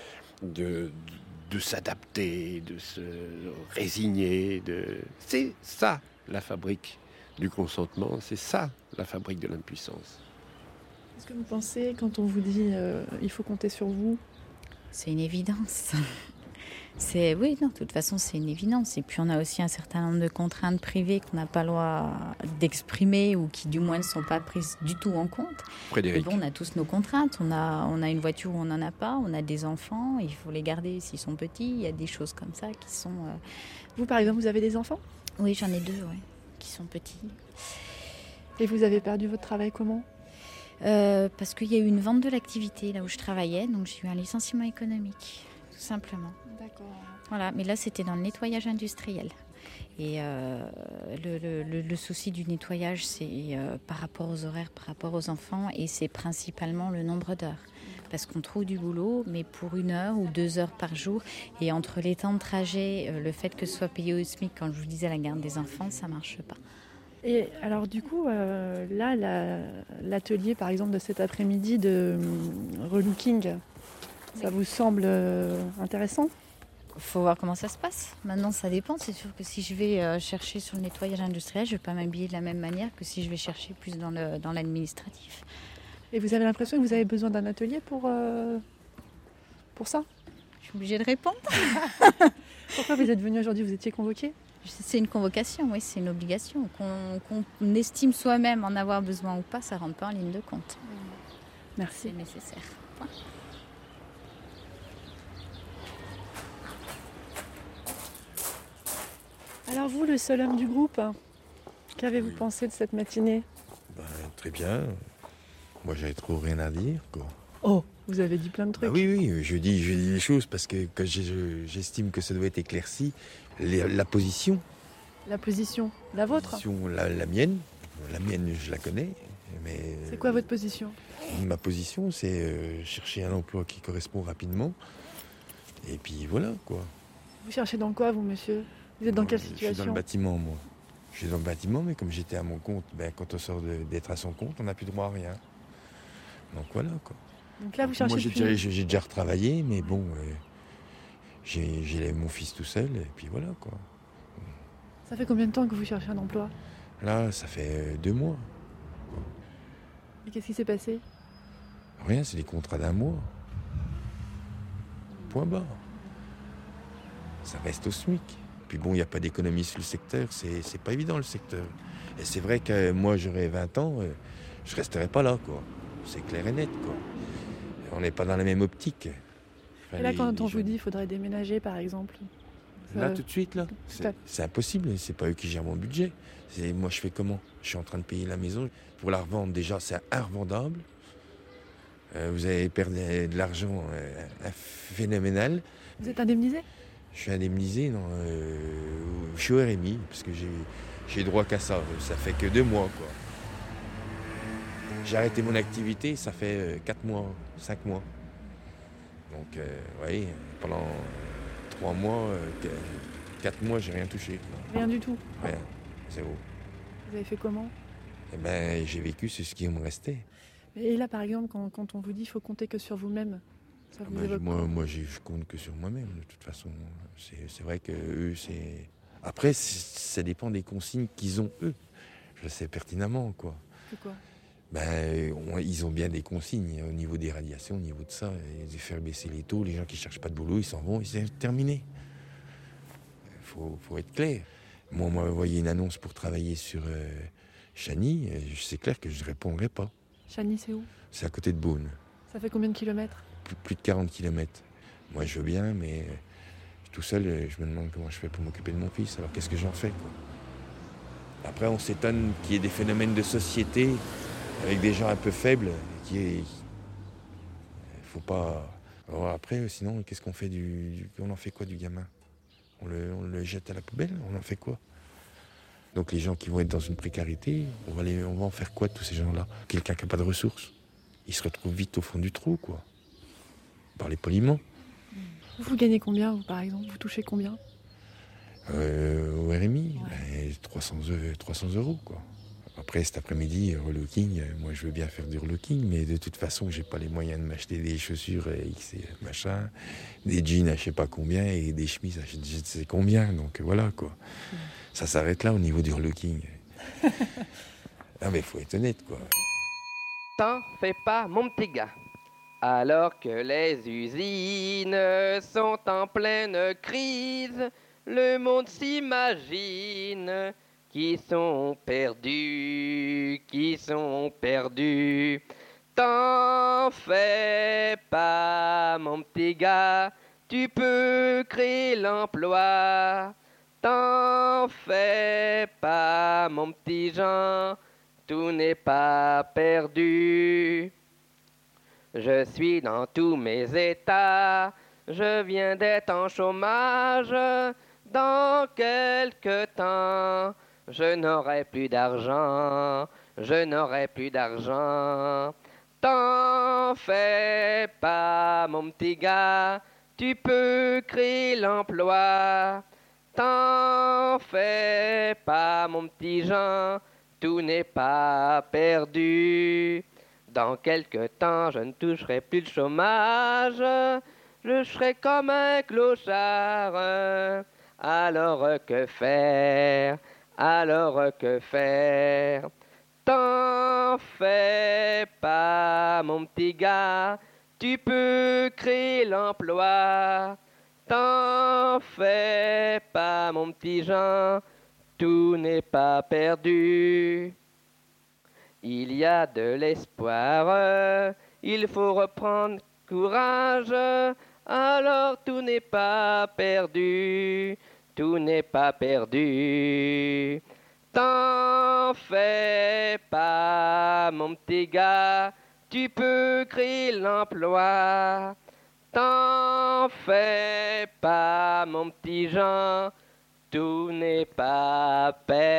de s'adapter, de se résigner. C'est ça la fabrique du consentement, c'est ça la fabrique de l'impuissance. Est-ce que vous pensez, quand on vous dit il faut compter sur vous ? C'est une évidence. Oui, non, de toute façon, c'est une évidence. Et puis, on a aussi un certain nombre de contraintes privées qu'on n'a pas le droit d'exprimer ou qui, du moins, ne sont pas prises du tout en compte. Frédéric. Bon, on a tous nos contraintes. On a une voiture où on n'en a pas. On a des enfants. Il faut les garder s'ils sont petits. Il y a des choses comme ça qui sont... Vous, par exemple, vous avez des enfants ? Oui, j'en ai 2, qui sont petits. Et vous avez perdu votre travail comment ? Parce qu'il y a eu une vente de l'activité là où je travaillais. Donc, j'ai eu un licenciement économique, tout simplement. D'accord. Voilà, mais là, c'était dans le nettoyage industriel. Et le souci du nettoyage, c'est par rapport aux horaires, par rapport aux enfants, et c'est principalement le nombre d'heures. parce qu'on trouve du boulot, mais pour 1 heure ou 2 heures par jour. Et entre les temps de trajet, le fait que ce soit payé au SMIC, quand je vous disais la garde des enfants, ça ne marche pas. Et alors du coup, là, l'atelier par exemple de cet après-midi de relooking, ça vous semble intéressant ? Il faut voir comment ça se passe. Maintenant, ça dépend. C'est sûr que si je vais chercher sur le nettoyage industriel, je ne vais pas m'habiller de la même manière que si je vais chercher plus dans l'administratif. Et vous avez l'impression que vous avez besoin d'un atelier pour ça ? Je suis obligée de répondre. Pourquoi vous êtes venu aujourd'hui ? Vous étiez convoqué ? C'est une convocation, oui, c'est une obligation. Qu'on estime soi-même en avoir besoin ou pas, ça ne rentre pas en ligne de compte. Merci. C'est nécessaire. Alors vous, le seul homme du groupe, qu'avez-vous pensé de cette matinée ? Très bien. Moi, j'avais trop rien à dire, quoi. Oh, vous avez dit plein de trucs. Oui, je dis les choses parce que j'estime que ça doit être éclairci. La position. La position, la vôtre ? La mienne. La mienne, je la connais. Mais c'est quoi votre position ? Ma position, c'est chercher un emploi qui correspond rapidement. Et puis voilà, quoi. Vous cherchez dans quoi, vous, monsieur ? Vous êtes dans quelle situation ? Je suis dans le bâtiment, moi. Je suis dans le bâtiment, mais comme j'étais à mon compte, quand on sort d'être à son compte, on n'a plus droit à rien. Donc voilà, quoi. Donc là, vous cherchez moi, j'ai déjà retravaillé, mais bon, j'ai mon fils tout seul, et puis voilà, quoi. Ça fait combien de temps que vous cherchez un emploi ? Là, ça fait 2 mois. Et qu'est-ce qui s'est passé ? Rien, c'est des contrats d'1 mois. Point barre. Ça reste au SMIC. Puis bon, il n'y a pas d'économie sur le secteur, c'est pas évident le secteur. Et c'est vrai que moi, j'aurais 20 ans, je resterais pas là, quoi. C'est clair et net, quoi. On n'est pas dans la même optique. Enfin, et là, quand on vous dit qu'il faudrait déménager, par exemple, Là, tout de suite, là, c'est impossible. C'est pas eux qui gèrent mon budget. Moi, je fais comment ? Je suis en train de payer la maison. Pour la revendre, déjà, c'est invendable. Vous allez perdre de l'argent phénoménal. Vous êtes indemnisé ? Je suis indemnisé, non. Je suis au RMI, parce que j'ai droit qu'à ça. Ça fait que 2 mois, quoi. J'ai arrêté mon activité, ça fait 4 mois, 5 mois. Donc, vous voyez, pendant 3 mois, 4 mois, j'ai rien touché, quoi. Rien du tout ? Rien, zéro. Vous avez fait comment ? Eh ben, j'ai vécu ce qui me restait. Et là, par exemple, quand on vous dit qu'il faut compter que sur vous-même, ça vous évoque quoi ? Moi, je compte que sur moi-même, de toute façon. C'est vrai que eux, c'est... Après, ça dépend des consignes qu'ils ont, eux. Je le sais pertinemment, quoi. C'est quoi ? Ils ont bien des consignes au niveau des radiations, au niveau de ça. Ils faire baisser les taux, les gens qui ne cherchent pas de boulot, ils s'en vont, c'est terminé. Faut être clair. Moi, vous voyez une annonce pour travailler sur Chagny, c'est clair que je ne répondrai pas. Chagny, c'est où ? C'est à côté de Beaune. Ça fait combien de kilomètres ? Plus de 40 kilomètres. Moi, je veux bien, mais tout seul, je me demande comment je fais pour m'occuper de mon fils. Alors, qu'est-ce que j'en fais, quoi ? Après, on s'étonne qu'il y ait des phénomènes de société avec des gens un peu faibles. Il faut pas... Alors après, sinon, qu'est-ce qu'on fait on en fait quoi du gamin ? On le jette à la poubelle ? On en fait quoi ? Donc les gens qui vont être dans une précarité, on va en faire quoi de tous ces gens-là ? Quelqu'un qui n'a pas de ressources, il se retrouve vite au fond du trou, quoi. Parlez poliment. Vous gagnez combien, vous, par exemple ? Vous touchez combien ? Au RMI, 300 €, quoi. Après, cet après-midi, relooking, moi je veux bien faire du relooking, mais de toute façon, j'ai pas les moyens de m'acheter des chaussures X et machin, des jeans à je sais pas combien et des chemises à je sais combien, donc voilà, quoi. Ça s'arrête là au niveau du relooking. Ah, mais faut être honnête, quoi. T'en fais pas, mon petit gars. Alors que les usines sont en pleine crise, le monde s'imagine qu'ils sont perdus, T'en fais pas, mon petit gars, tu peux créer l'emploi. T'en fais pas, mon petit Jean, tout n'est pas perdu. Je suis dans tous mes états, je viens d'être en chômage. Dans quelque temps, je n'aurai plus d'argent, T'en fais pas, mon petit gars, tu peux créer l'emploi. T'en fais pas, mon petit Jean, tout n'est pas perdu. Dans quelque temps, je ne toucherai plus le chômage, je serai comme un clochard. Alors que faire? Alors que faire? T'en fais pas, mon petit gars, tu peux créer l'emploi. T'en fais pas, mon petit Jean, tout n'est pas perdu. Il y a de l'espoir, il faut reprendre courage, alors tout n'est pas perdu, tout n'est pas perdu. T'en fais pas, mon petit gars, tu peux créer l'emploi. T'en fais pas, mon petit Jean, tout n'est pas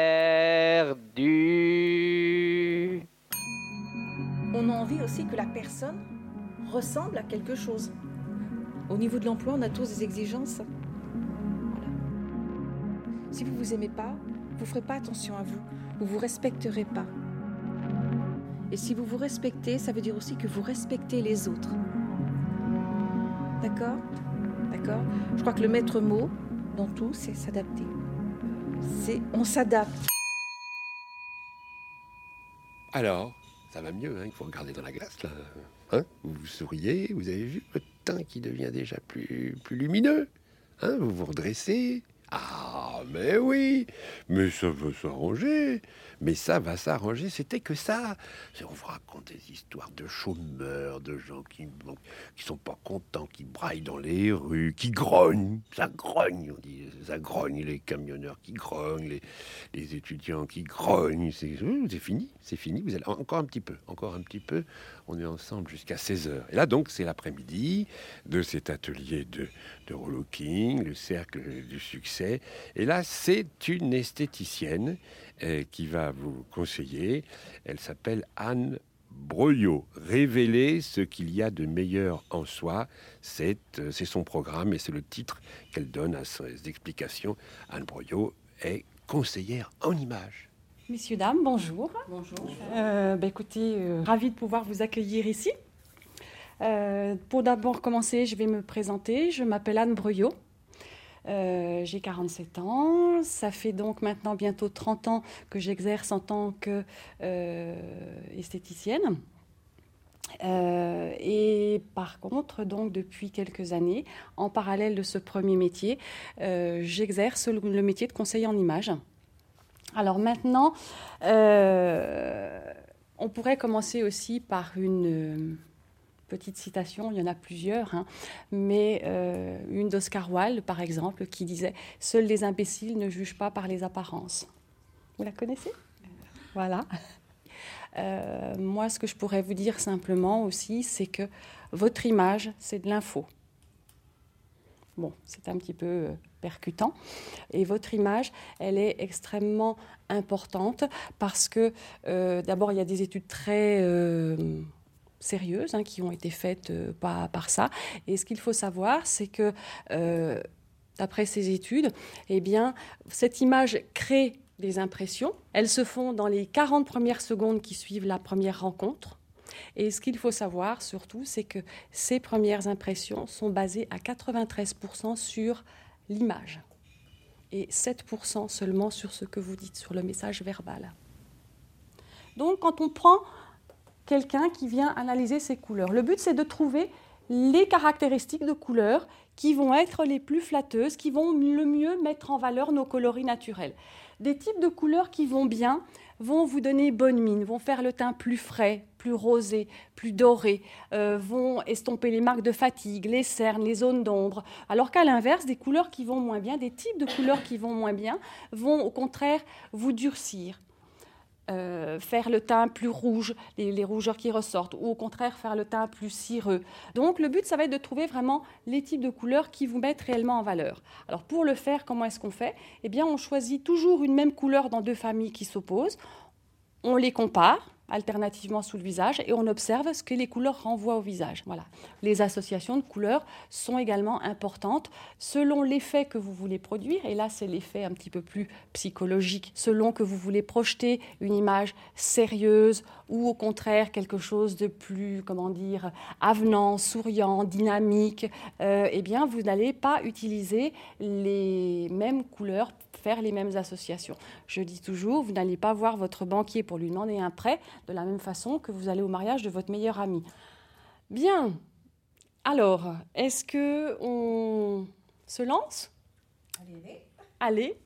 perdu. On a envie aussi que la personne ressemble à quelque chose. Au niveau de l'emploi, on a tous des exigences. Voilà. Si vous ne vous aimez pas, vous ne ferez pas attention à vous. Vous ne vous respecterez pas. Et si vous vous respectez, ça veut dire aussi que vous respectez les autres. D'accord ? D'accord ? Je crois que le maître mot dans tout, c'est s'adapter. On s'adapte. Alors, ça va mieux, hein, il faut regarder dans la glace, là. Hein, vous souriez, vous avez vu votre teint qui devient déjà plus lumineux. Hein, vous vous redressez. Ah, mais oui, mais ça va s'arranger. Mais ça va s'arranger, c'était que ça. On vous raconte des histoires de chômeurs, de gens qui sont pas contents, qui braillent dans les rues, qui grognent. Ça grogne, on dit. Ça grogne, les camionneurs qui grognent, les étudiants qui grognent. C'est fini. Vous allez encore un petit peu. On est ensemble jusqu'à 16h. Et là, donc, c'est l'après-midi de cet atelier de relooking, le cercle du succès. Et là, c'est une esthéticienne qui va vous conseiller. Elle s'appelle Anne Broyot. Révéler ce qu'il y a de meilleur en soi, c'est son programme et c'est le titre qu'elle donne à ses explications. Anne Broyot est conseillère en images. Messieurs, dames, bonjour. Bonjour. Écoutez, ravie de pouvoir vous accueillir ici. Pour d'abord commencer, je vais me présenter. Je m'appelle Anne Broyot. J'ai 47 ans. Ça fait donc maintenant bientôt 30 ans que j'exerce en tant qu'esthéticienne. Et par contre, donc depuis quelques années, en parallèle de ce premier métier, j'exerce le métier de conseiller en images. Alors maintenant, on pourrait commencer aussi par une petite citation, il y en a plusieurs, hein, mais une d'Oscar Wilde, par exemple, qui disait « Seuls les imbéciles ne jugent pas par les apparences ». Vous la connaissez ? Voilà. Moi, ce que je pourrais vous dire simplement aussi, c'est que votre image, c'est de l'info. Bon, c'est un petit peu percutant. Et votre image, elle est extrêmement importante parce que, d'abord, il y a des études très sérieuses qui ont été faites par ça. Et ce qu'il faut savoir, c'est que, d'après ces études, eh bien, cette image crée des impressions. Elles se font dans les 40 premières secondes qui suivent la première rencontre. Et ce qu'il faut savoir surtout, c'est que ces premières impressions sont basées à 93% sur l'image et 7% seulement sur ce que vous dites, sur le message verbal. Donc, quand on prend quelqu'un qui vient analyser ces couleurs, le but, c'est de trouver les caractéristiques de couleurs qui vont être les plus flatteuses, qui vont le mieux mettre en valeur nos coloris naturels. Des types de couleurs qui vont bien vont vous donner bonne mine, vont faire le teint plus frais, plus rosé, plus doré, vont estomper les marques de fatigue, les cernes, les zones d'ombre. Alors qu'à l'inverse, des couleurs qui vont moins bien, des types de couleurs qui vont moins bien, vont au contraire vous durcir. Faire le teint plus rouge, les rougeurs qui ressortent, ou au contraire faire le teint plus cireux. Donc le but, ça va être de trouver vraiment les types de couleurs qui vous mettent réellement en valeur. Alors pour le faire, comment est-ce qu'on fait ? Eh bien, on choisit toujours une même couleur dans deux familles qui s'opposent, on les compare, alternativement sous le visage et on observe ce que les couleurs renvoient au visage. Voilà. Les associations de couleurs sont également importantes selon l'effet que vous voulez produire, et là c'est l'effet un petit peu plus psychologique, selon que vous voulez projeter une image sérieuse ou au contraire quelque chose de plus, avenant, souriant, dynamique, eh bien vous n'allez pas utiliser les mêmes couleurs, faire les mêmes associations. Je dis toujours, vous n'allez pas voir votre banquier pour lui demander un prêt de la même façon que vous allez au mariage de votre meilleur ami. Bien. Alors, est-ce qu'on se lance ? Allez.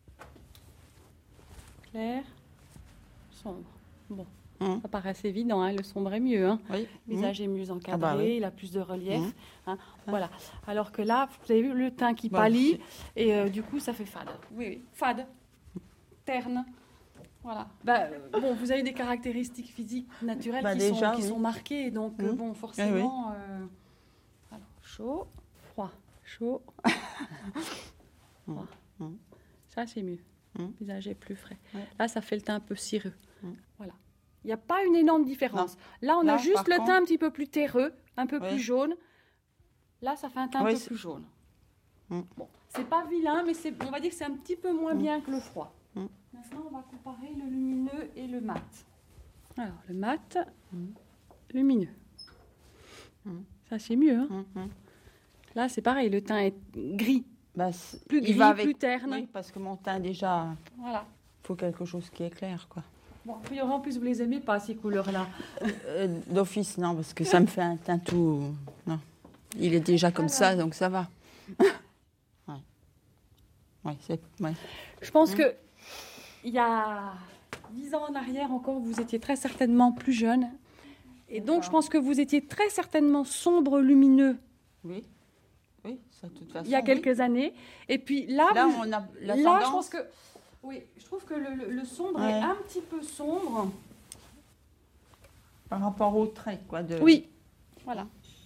Clair, sombre. Bon, ça paraît assez évident, hein, le sombre est mieux. Hein. Oui. Le visage est mieux encadré, il a plus de relief. Hein. Voilà. Alors que là, vous avez vu le teint qui pâlit et du coup, ça fait fade. Oui, fade, terne. Voilà. Bon, vous avez des caractéristiques physiques naturelles qui sont marquées, donc bon, forcément. Alors, chaud, froid, chaud. Froid. Ça, c'est mieux. Le visage est plus frais. Là, ça fait le teint un peu cireux. Voilà. Il n'y a pas une énorme différence. Là, on a juste le teint un petit peu plus terreux, un peu plus jaune. Là, ça fait un teint un peu plus jaune. Bon, c'est pas vilain, mais on va dire que c'est un petit peu moins bien que le froid. Maintenant, on va comparer le lumineux et le mat. Alors, le mat, lumineux. Ça, c'est mieux. Hein. Là, c'est pareil, le teint est gris. Plus gris, plus terne. Oui, parce que mon teint, déjà, voilà. Il faut quelque chose qui est clair, quoi. Bon, puis en plus, vous les aimez pas, ces couleurs-là? D'office, non, parce que ça me fait un teint tout... Non. Il est déjà comme ça, donc ça va. Je pense que il y a 10 ans en arrière encore, vous étiez très certainement plus jeune. Et donc, je pense que vous étiez très certainement sombre, lumineux. Oui, ça, de toute façon. Il y a quelques années. Et puis là, on a la tendance... je pense que... Oui, je trouve que le sombre est un petit peu sombre. Par rapport au trait, quoi. Oui, voilà.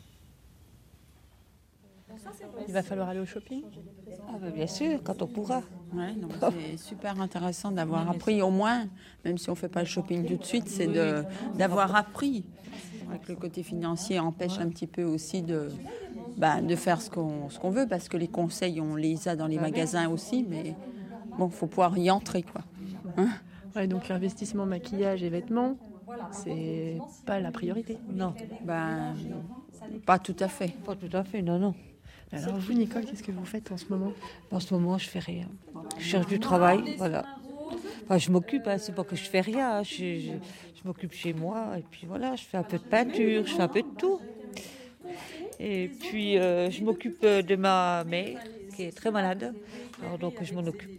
Il va falloir aller au shopping. Bien sûr, quand on pourra. C'est super intéressant d'avoir appris, au moins, même si on ne fait pas le shopping tout de suite, c'est d'avoir appris. Avec le côté financier empêche un petit peu aussi de faire ce qu'on veut, parce que les conseils, on les a dans les magasins aussi, mais bon, il faut pouvoir y entrer, quoi. Donc investissement, maquillage et vêtements, c'est pas la priorité. Non. Pas tout à fait. Pas tout à fait, non. Alors vous, Nicole, qu'est-ce que vous faites en ce moment? En ce moment, je fais rien. Je cherche du travail, voilà. Enfin, je m'occupe, c'est pas que je fais rien. Je m'occupe chez moi, et puis voilà, je fais un peu de peinture, je fais un peu de tout. Et puis, je m'occupe de ma mère, qui est très malade. Alors, donc, je m'en occupe.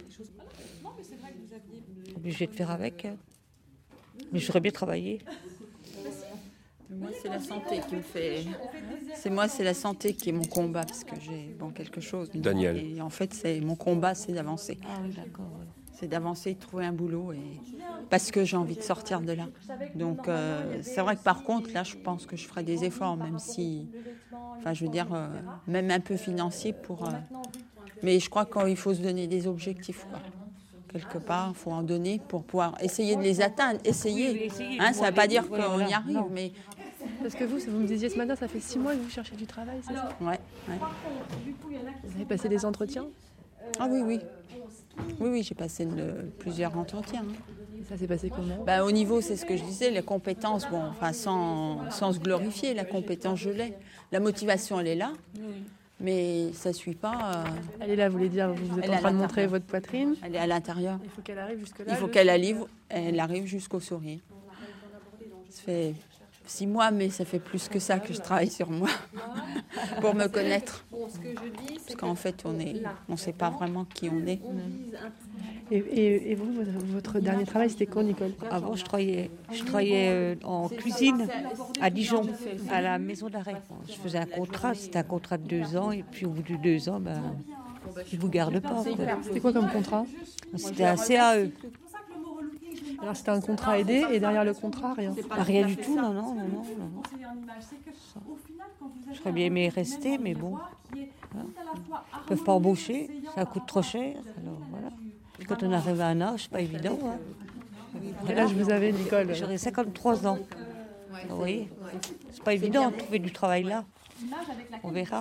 Obligée de faire avec. Mais j'aurais bien travaillé. Moi, c'est la santé qui me fait... C'est la santé qui est mon combat, parce que j'ai quelque chose. Daniel. Et en fait, mon combat, c'est d'avancer. Ah oui, d'accord. Ouais. C'est d'avancer, de trouver un boulot, parce que j'ai envie de sortir de là. Donc, c'est vrai que par contre, là, je pense que je ferai des efforts, même si... Enfin, je veux dire, même un peu financier pour... Mais je crois qu'il faut se donner des objectifs, quoi. Quelque part, il faut en donner pour pouvoir essayer de les atteindre. Essayer. Ça ne veut pas dire qu'on y arrive, mais... Parce que vous me disiez ce matin, ça fait 6 mois que vous cherchez du travail, c'est ça? Ouais. Vous avez passé des entretiens? Ah oui. Oui, j'ai passé plusieurs entretiens. Ça s'est passé comment? Au niveau, c'est ce que je disais, les compétences, sans se glorifier, la compétence, je l'ai. La motivation, elle est là. Mais ça ne suit pas. Elle est là, vous voulez dire, vous êtes en train de montrer votre poitrine. Elle est à l'intérieur. Il faut qu'elle arrive jusque-là. Il faut qu'elle arrive jusqu'au sourire. Ça fait 6 mois, mais ça fait plus que ça que je travaille sur moi pour me connaître. Parce qu'en fait, on ne sait pas vraiment qui on est. Et vous, votre dernier travail, c'était quand, Nicole? Avant, je travaillais en cuisine à Dijon, à la maison d'arrêt. Je faisais un contrat, c'était un contrat de 2 ans, et puis au bout de 2 ans, ils ne vous gardent pas. C'était quoi comme contrat? C'était un CAE. Alors c'était un contrat aidé, et derrière le contrat, rien? Rien du tout, non. J'aurais bien aimé rester, mais bon. Ils ne peuvent pas embaucher, ça coûte trop cher. Alors voilà. Puis quand on arrive à un âge, c'est pas évident. Quel âge vous avez, Nicole? J'aurais 53 ans. Oui, c'est pas évident de trouver du travail là. On verra.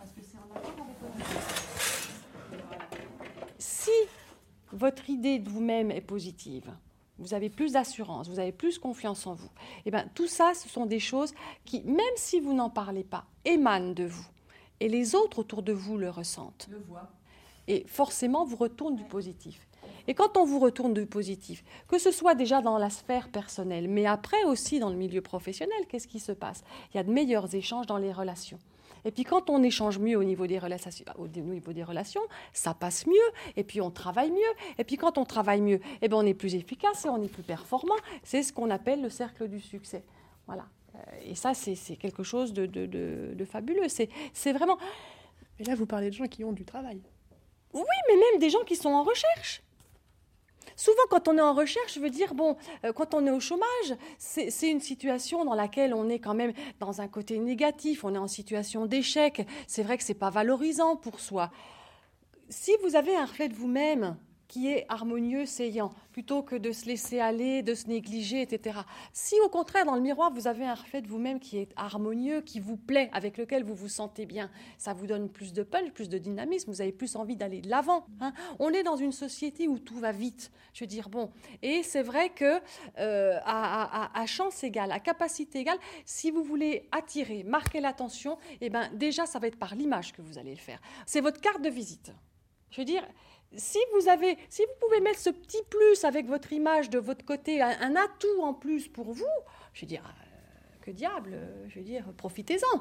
Si votre idée de vous-même est positive, vous avez plus d'assurance, vous avez plus confiance en vous, et bien tout ça, ce sont des choses qui, même si vous n'en parlez pas, émanent de vous. Et les autres autour de vous le ressentent. Le voient. Et forcément, vous retournent du positif. Et quand on vous retourne du positif, que ce soit déjà dans la sphère personnelle, mais après aussi dans le milieu professionnel, qu'est-ce qui se passe? Il y a de meilleurs échanges dans les relations. Et puis quand on échange mieux au niveau des relations, ça passe mieux, et puis on travaille mieux. Et puis quand on travaille mieux, eh ben on est plus efficace et on est plus performant. C'est ce qu'on appelle le cercle du succès. Voilà. Et ça, c'est quelque chose de fabuleux. C'est vraiment... Et là, vous parlez de gens qui ont du travail. Oui, mais même des gens qui sont en recherche. Souvent, quand on est en recherche, je veux dire, quand on est au chômage, c'est une situation dans laquelle on est quand même dans un côté négatif, on est en situation d'échec. C'est vrai que ce n'est pas valorisant pour soi. Si vous avez un reflet de vous-même qui est harmonieux, saillant, plutôt que de se laisser aller, de se négliger, etc. Si au contraire, dans le miroir, vous avez un reflet de vous-même qui est harmonieux, qui vous plaît, avec lequel vous vous sentez bien, ça vous donne plus de punch, plus de dynamisme, vous avez plus envie d'aller de l'avant. Hein. On est dans une société où tout va vite, je veux dire, et c'est vrai que à chance égale, à capacité égale, si vous voulez attirer, marquer l'attention, déjà, ça va être par l'image que vous allez le faire. C'est votre carte de visite. Je veux dire... Si vous pouvez mettre ce petit plus avec votre image de votre côté, un atout en plus pour vous, je veux dire, que diable, je veux dire, profitez-en.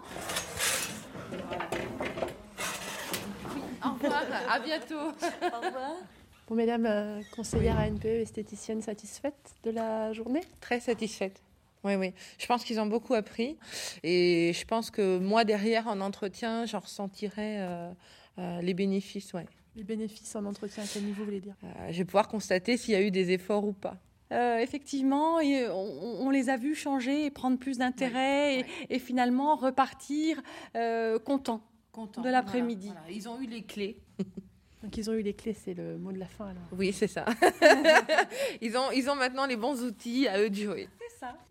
Au revoir, à bientôt. Au revoir. Bon, mesdames, conseillère ANPE, esthéticienne, satisfaite de la journée? Très satisfaite. Oui. Je pense qu'ils ont beaucoup appris. Et je pense que moi, derrière, en entretien, j'en ressentirai les bénéfices, ouais. Les bénéfices en entretien, à quel niveau vous voulez dire? Je vais pouvoir constater s'il y a eu des efforts ou pas. Effectivement, on les a vus changer et prendre plus d'intérêt et finalement repartir contents de l'après-midi. Voilà. Ils ont eu les clés. Donc ils ont eu les clés, c'est le mot de la fin alors. Oui, c'est ça. ils ont maintenant les bons outils à eux de jouer. C'est ça.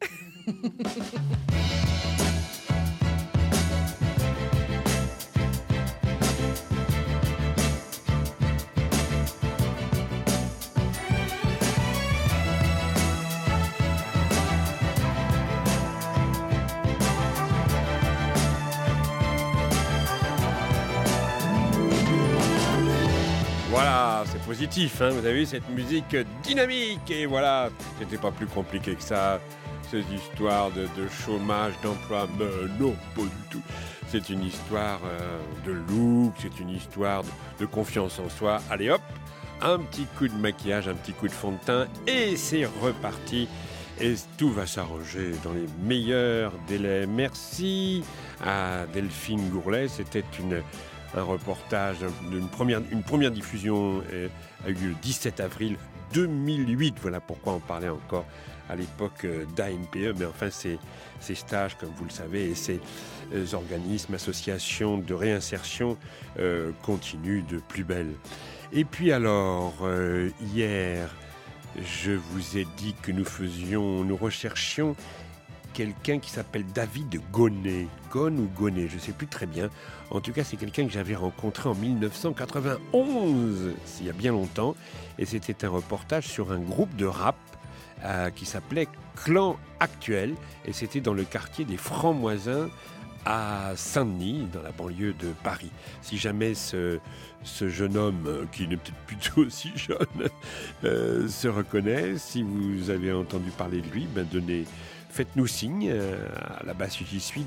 Voilà, c'est positif, hein, vous avez vu cette musique dynamique. Et voilà, c'était pas plus compliqué que ça. Ces histoires de chômage, d'emploi, mais non, pas du tout. C'est une histoire de look, c'est une histoire de confiance en soi. Allez hop, un petit coup de maquillage, un petit coup de fond de teint et c'est reparti. Et tout va s'arranger dans les meilleurs délais. Merci à Delphine Gourlet, c'était un reportage, une première diffusion a eu lieu le 17 avril 2008. Voilà pourquoi on parlait encore à l'époque d'ANPE. Mais enfin, ces stages, comme vous le savez, et ces organismes, associations de réinsertion continuent de plus belle. Et puis alors, hier, je vous ai dit que nous recherchions quelqu'un qui s'appelle David Gonnet. Gonne ou Gonnet, je ne sais plus très bien. En tout cas, c'est quelqu'un que j'avais rencontré en 1991, il y a bien longtemps. Et c'était un reportage sur un groupe de rap qui s'appelait Clan Actuel. Et c'était dans le quartier des Francs-Moisins à Saint-Denis, dans la banlieue de Paris. Si jamais ce jeune homme, qui n'est peut-être plutôt aussi jeune, se reconnaît, si vous avez entendu parler de lui, faites-nous signe à la base j'y suis,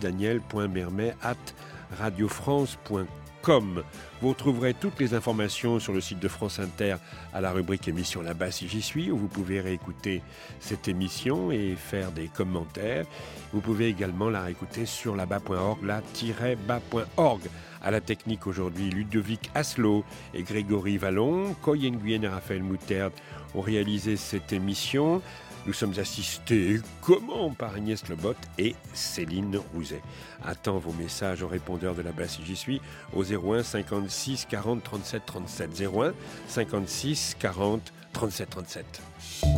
daniel.mermet@radiofrance.com. Vous retrouverez toutes les informations sur le site de France Inter à la rubrique émission La Bas si j'y suis, où vous pouvez réécouter cette émission et faire des commentaires. Vous pouvez également la réécouter sur labas.org, la-bas.org. À la technique aujourd'hui, Ludovic Asselot et Grégory Vallon, Coy Nguyen et Raphaël Mouterde ont réalisé cette émission. Nous sommes assistés, comment, par Agnès Lebot et Céline Rouzet. Attends vos messages au répondeur de la Bas si j'y suis au 01 56 40 37 37. 01 56 40 37 37.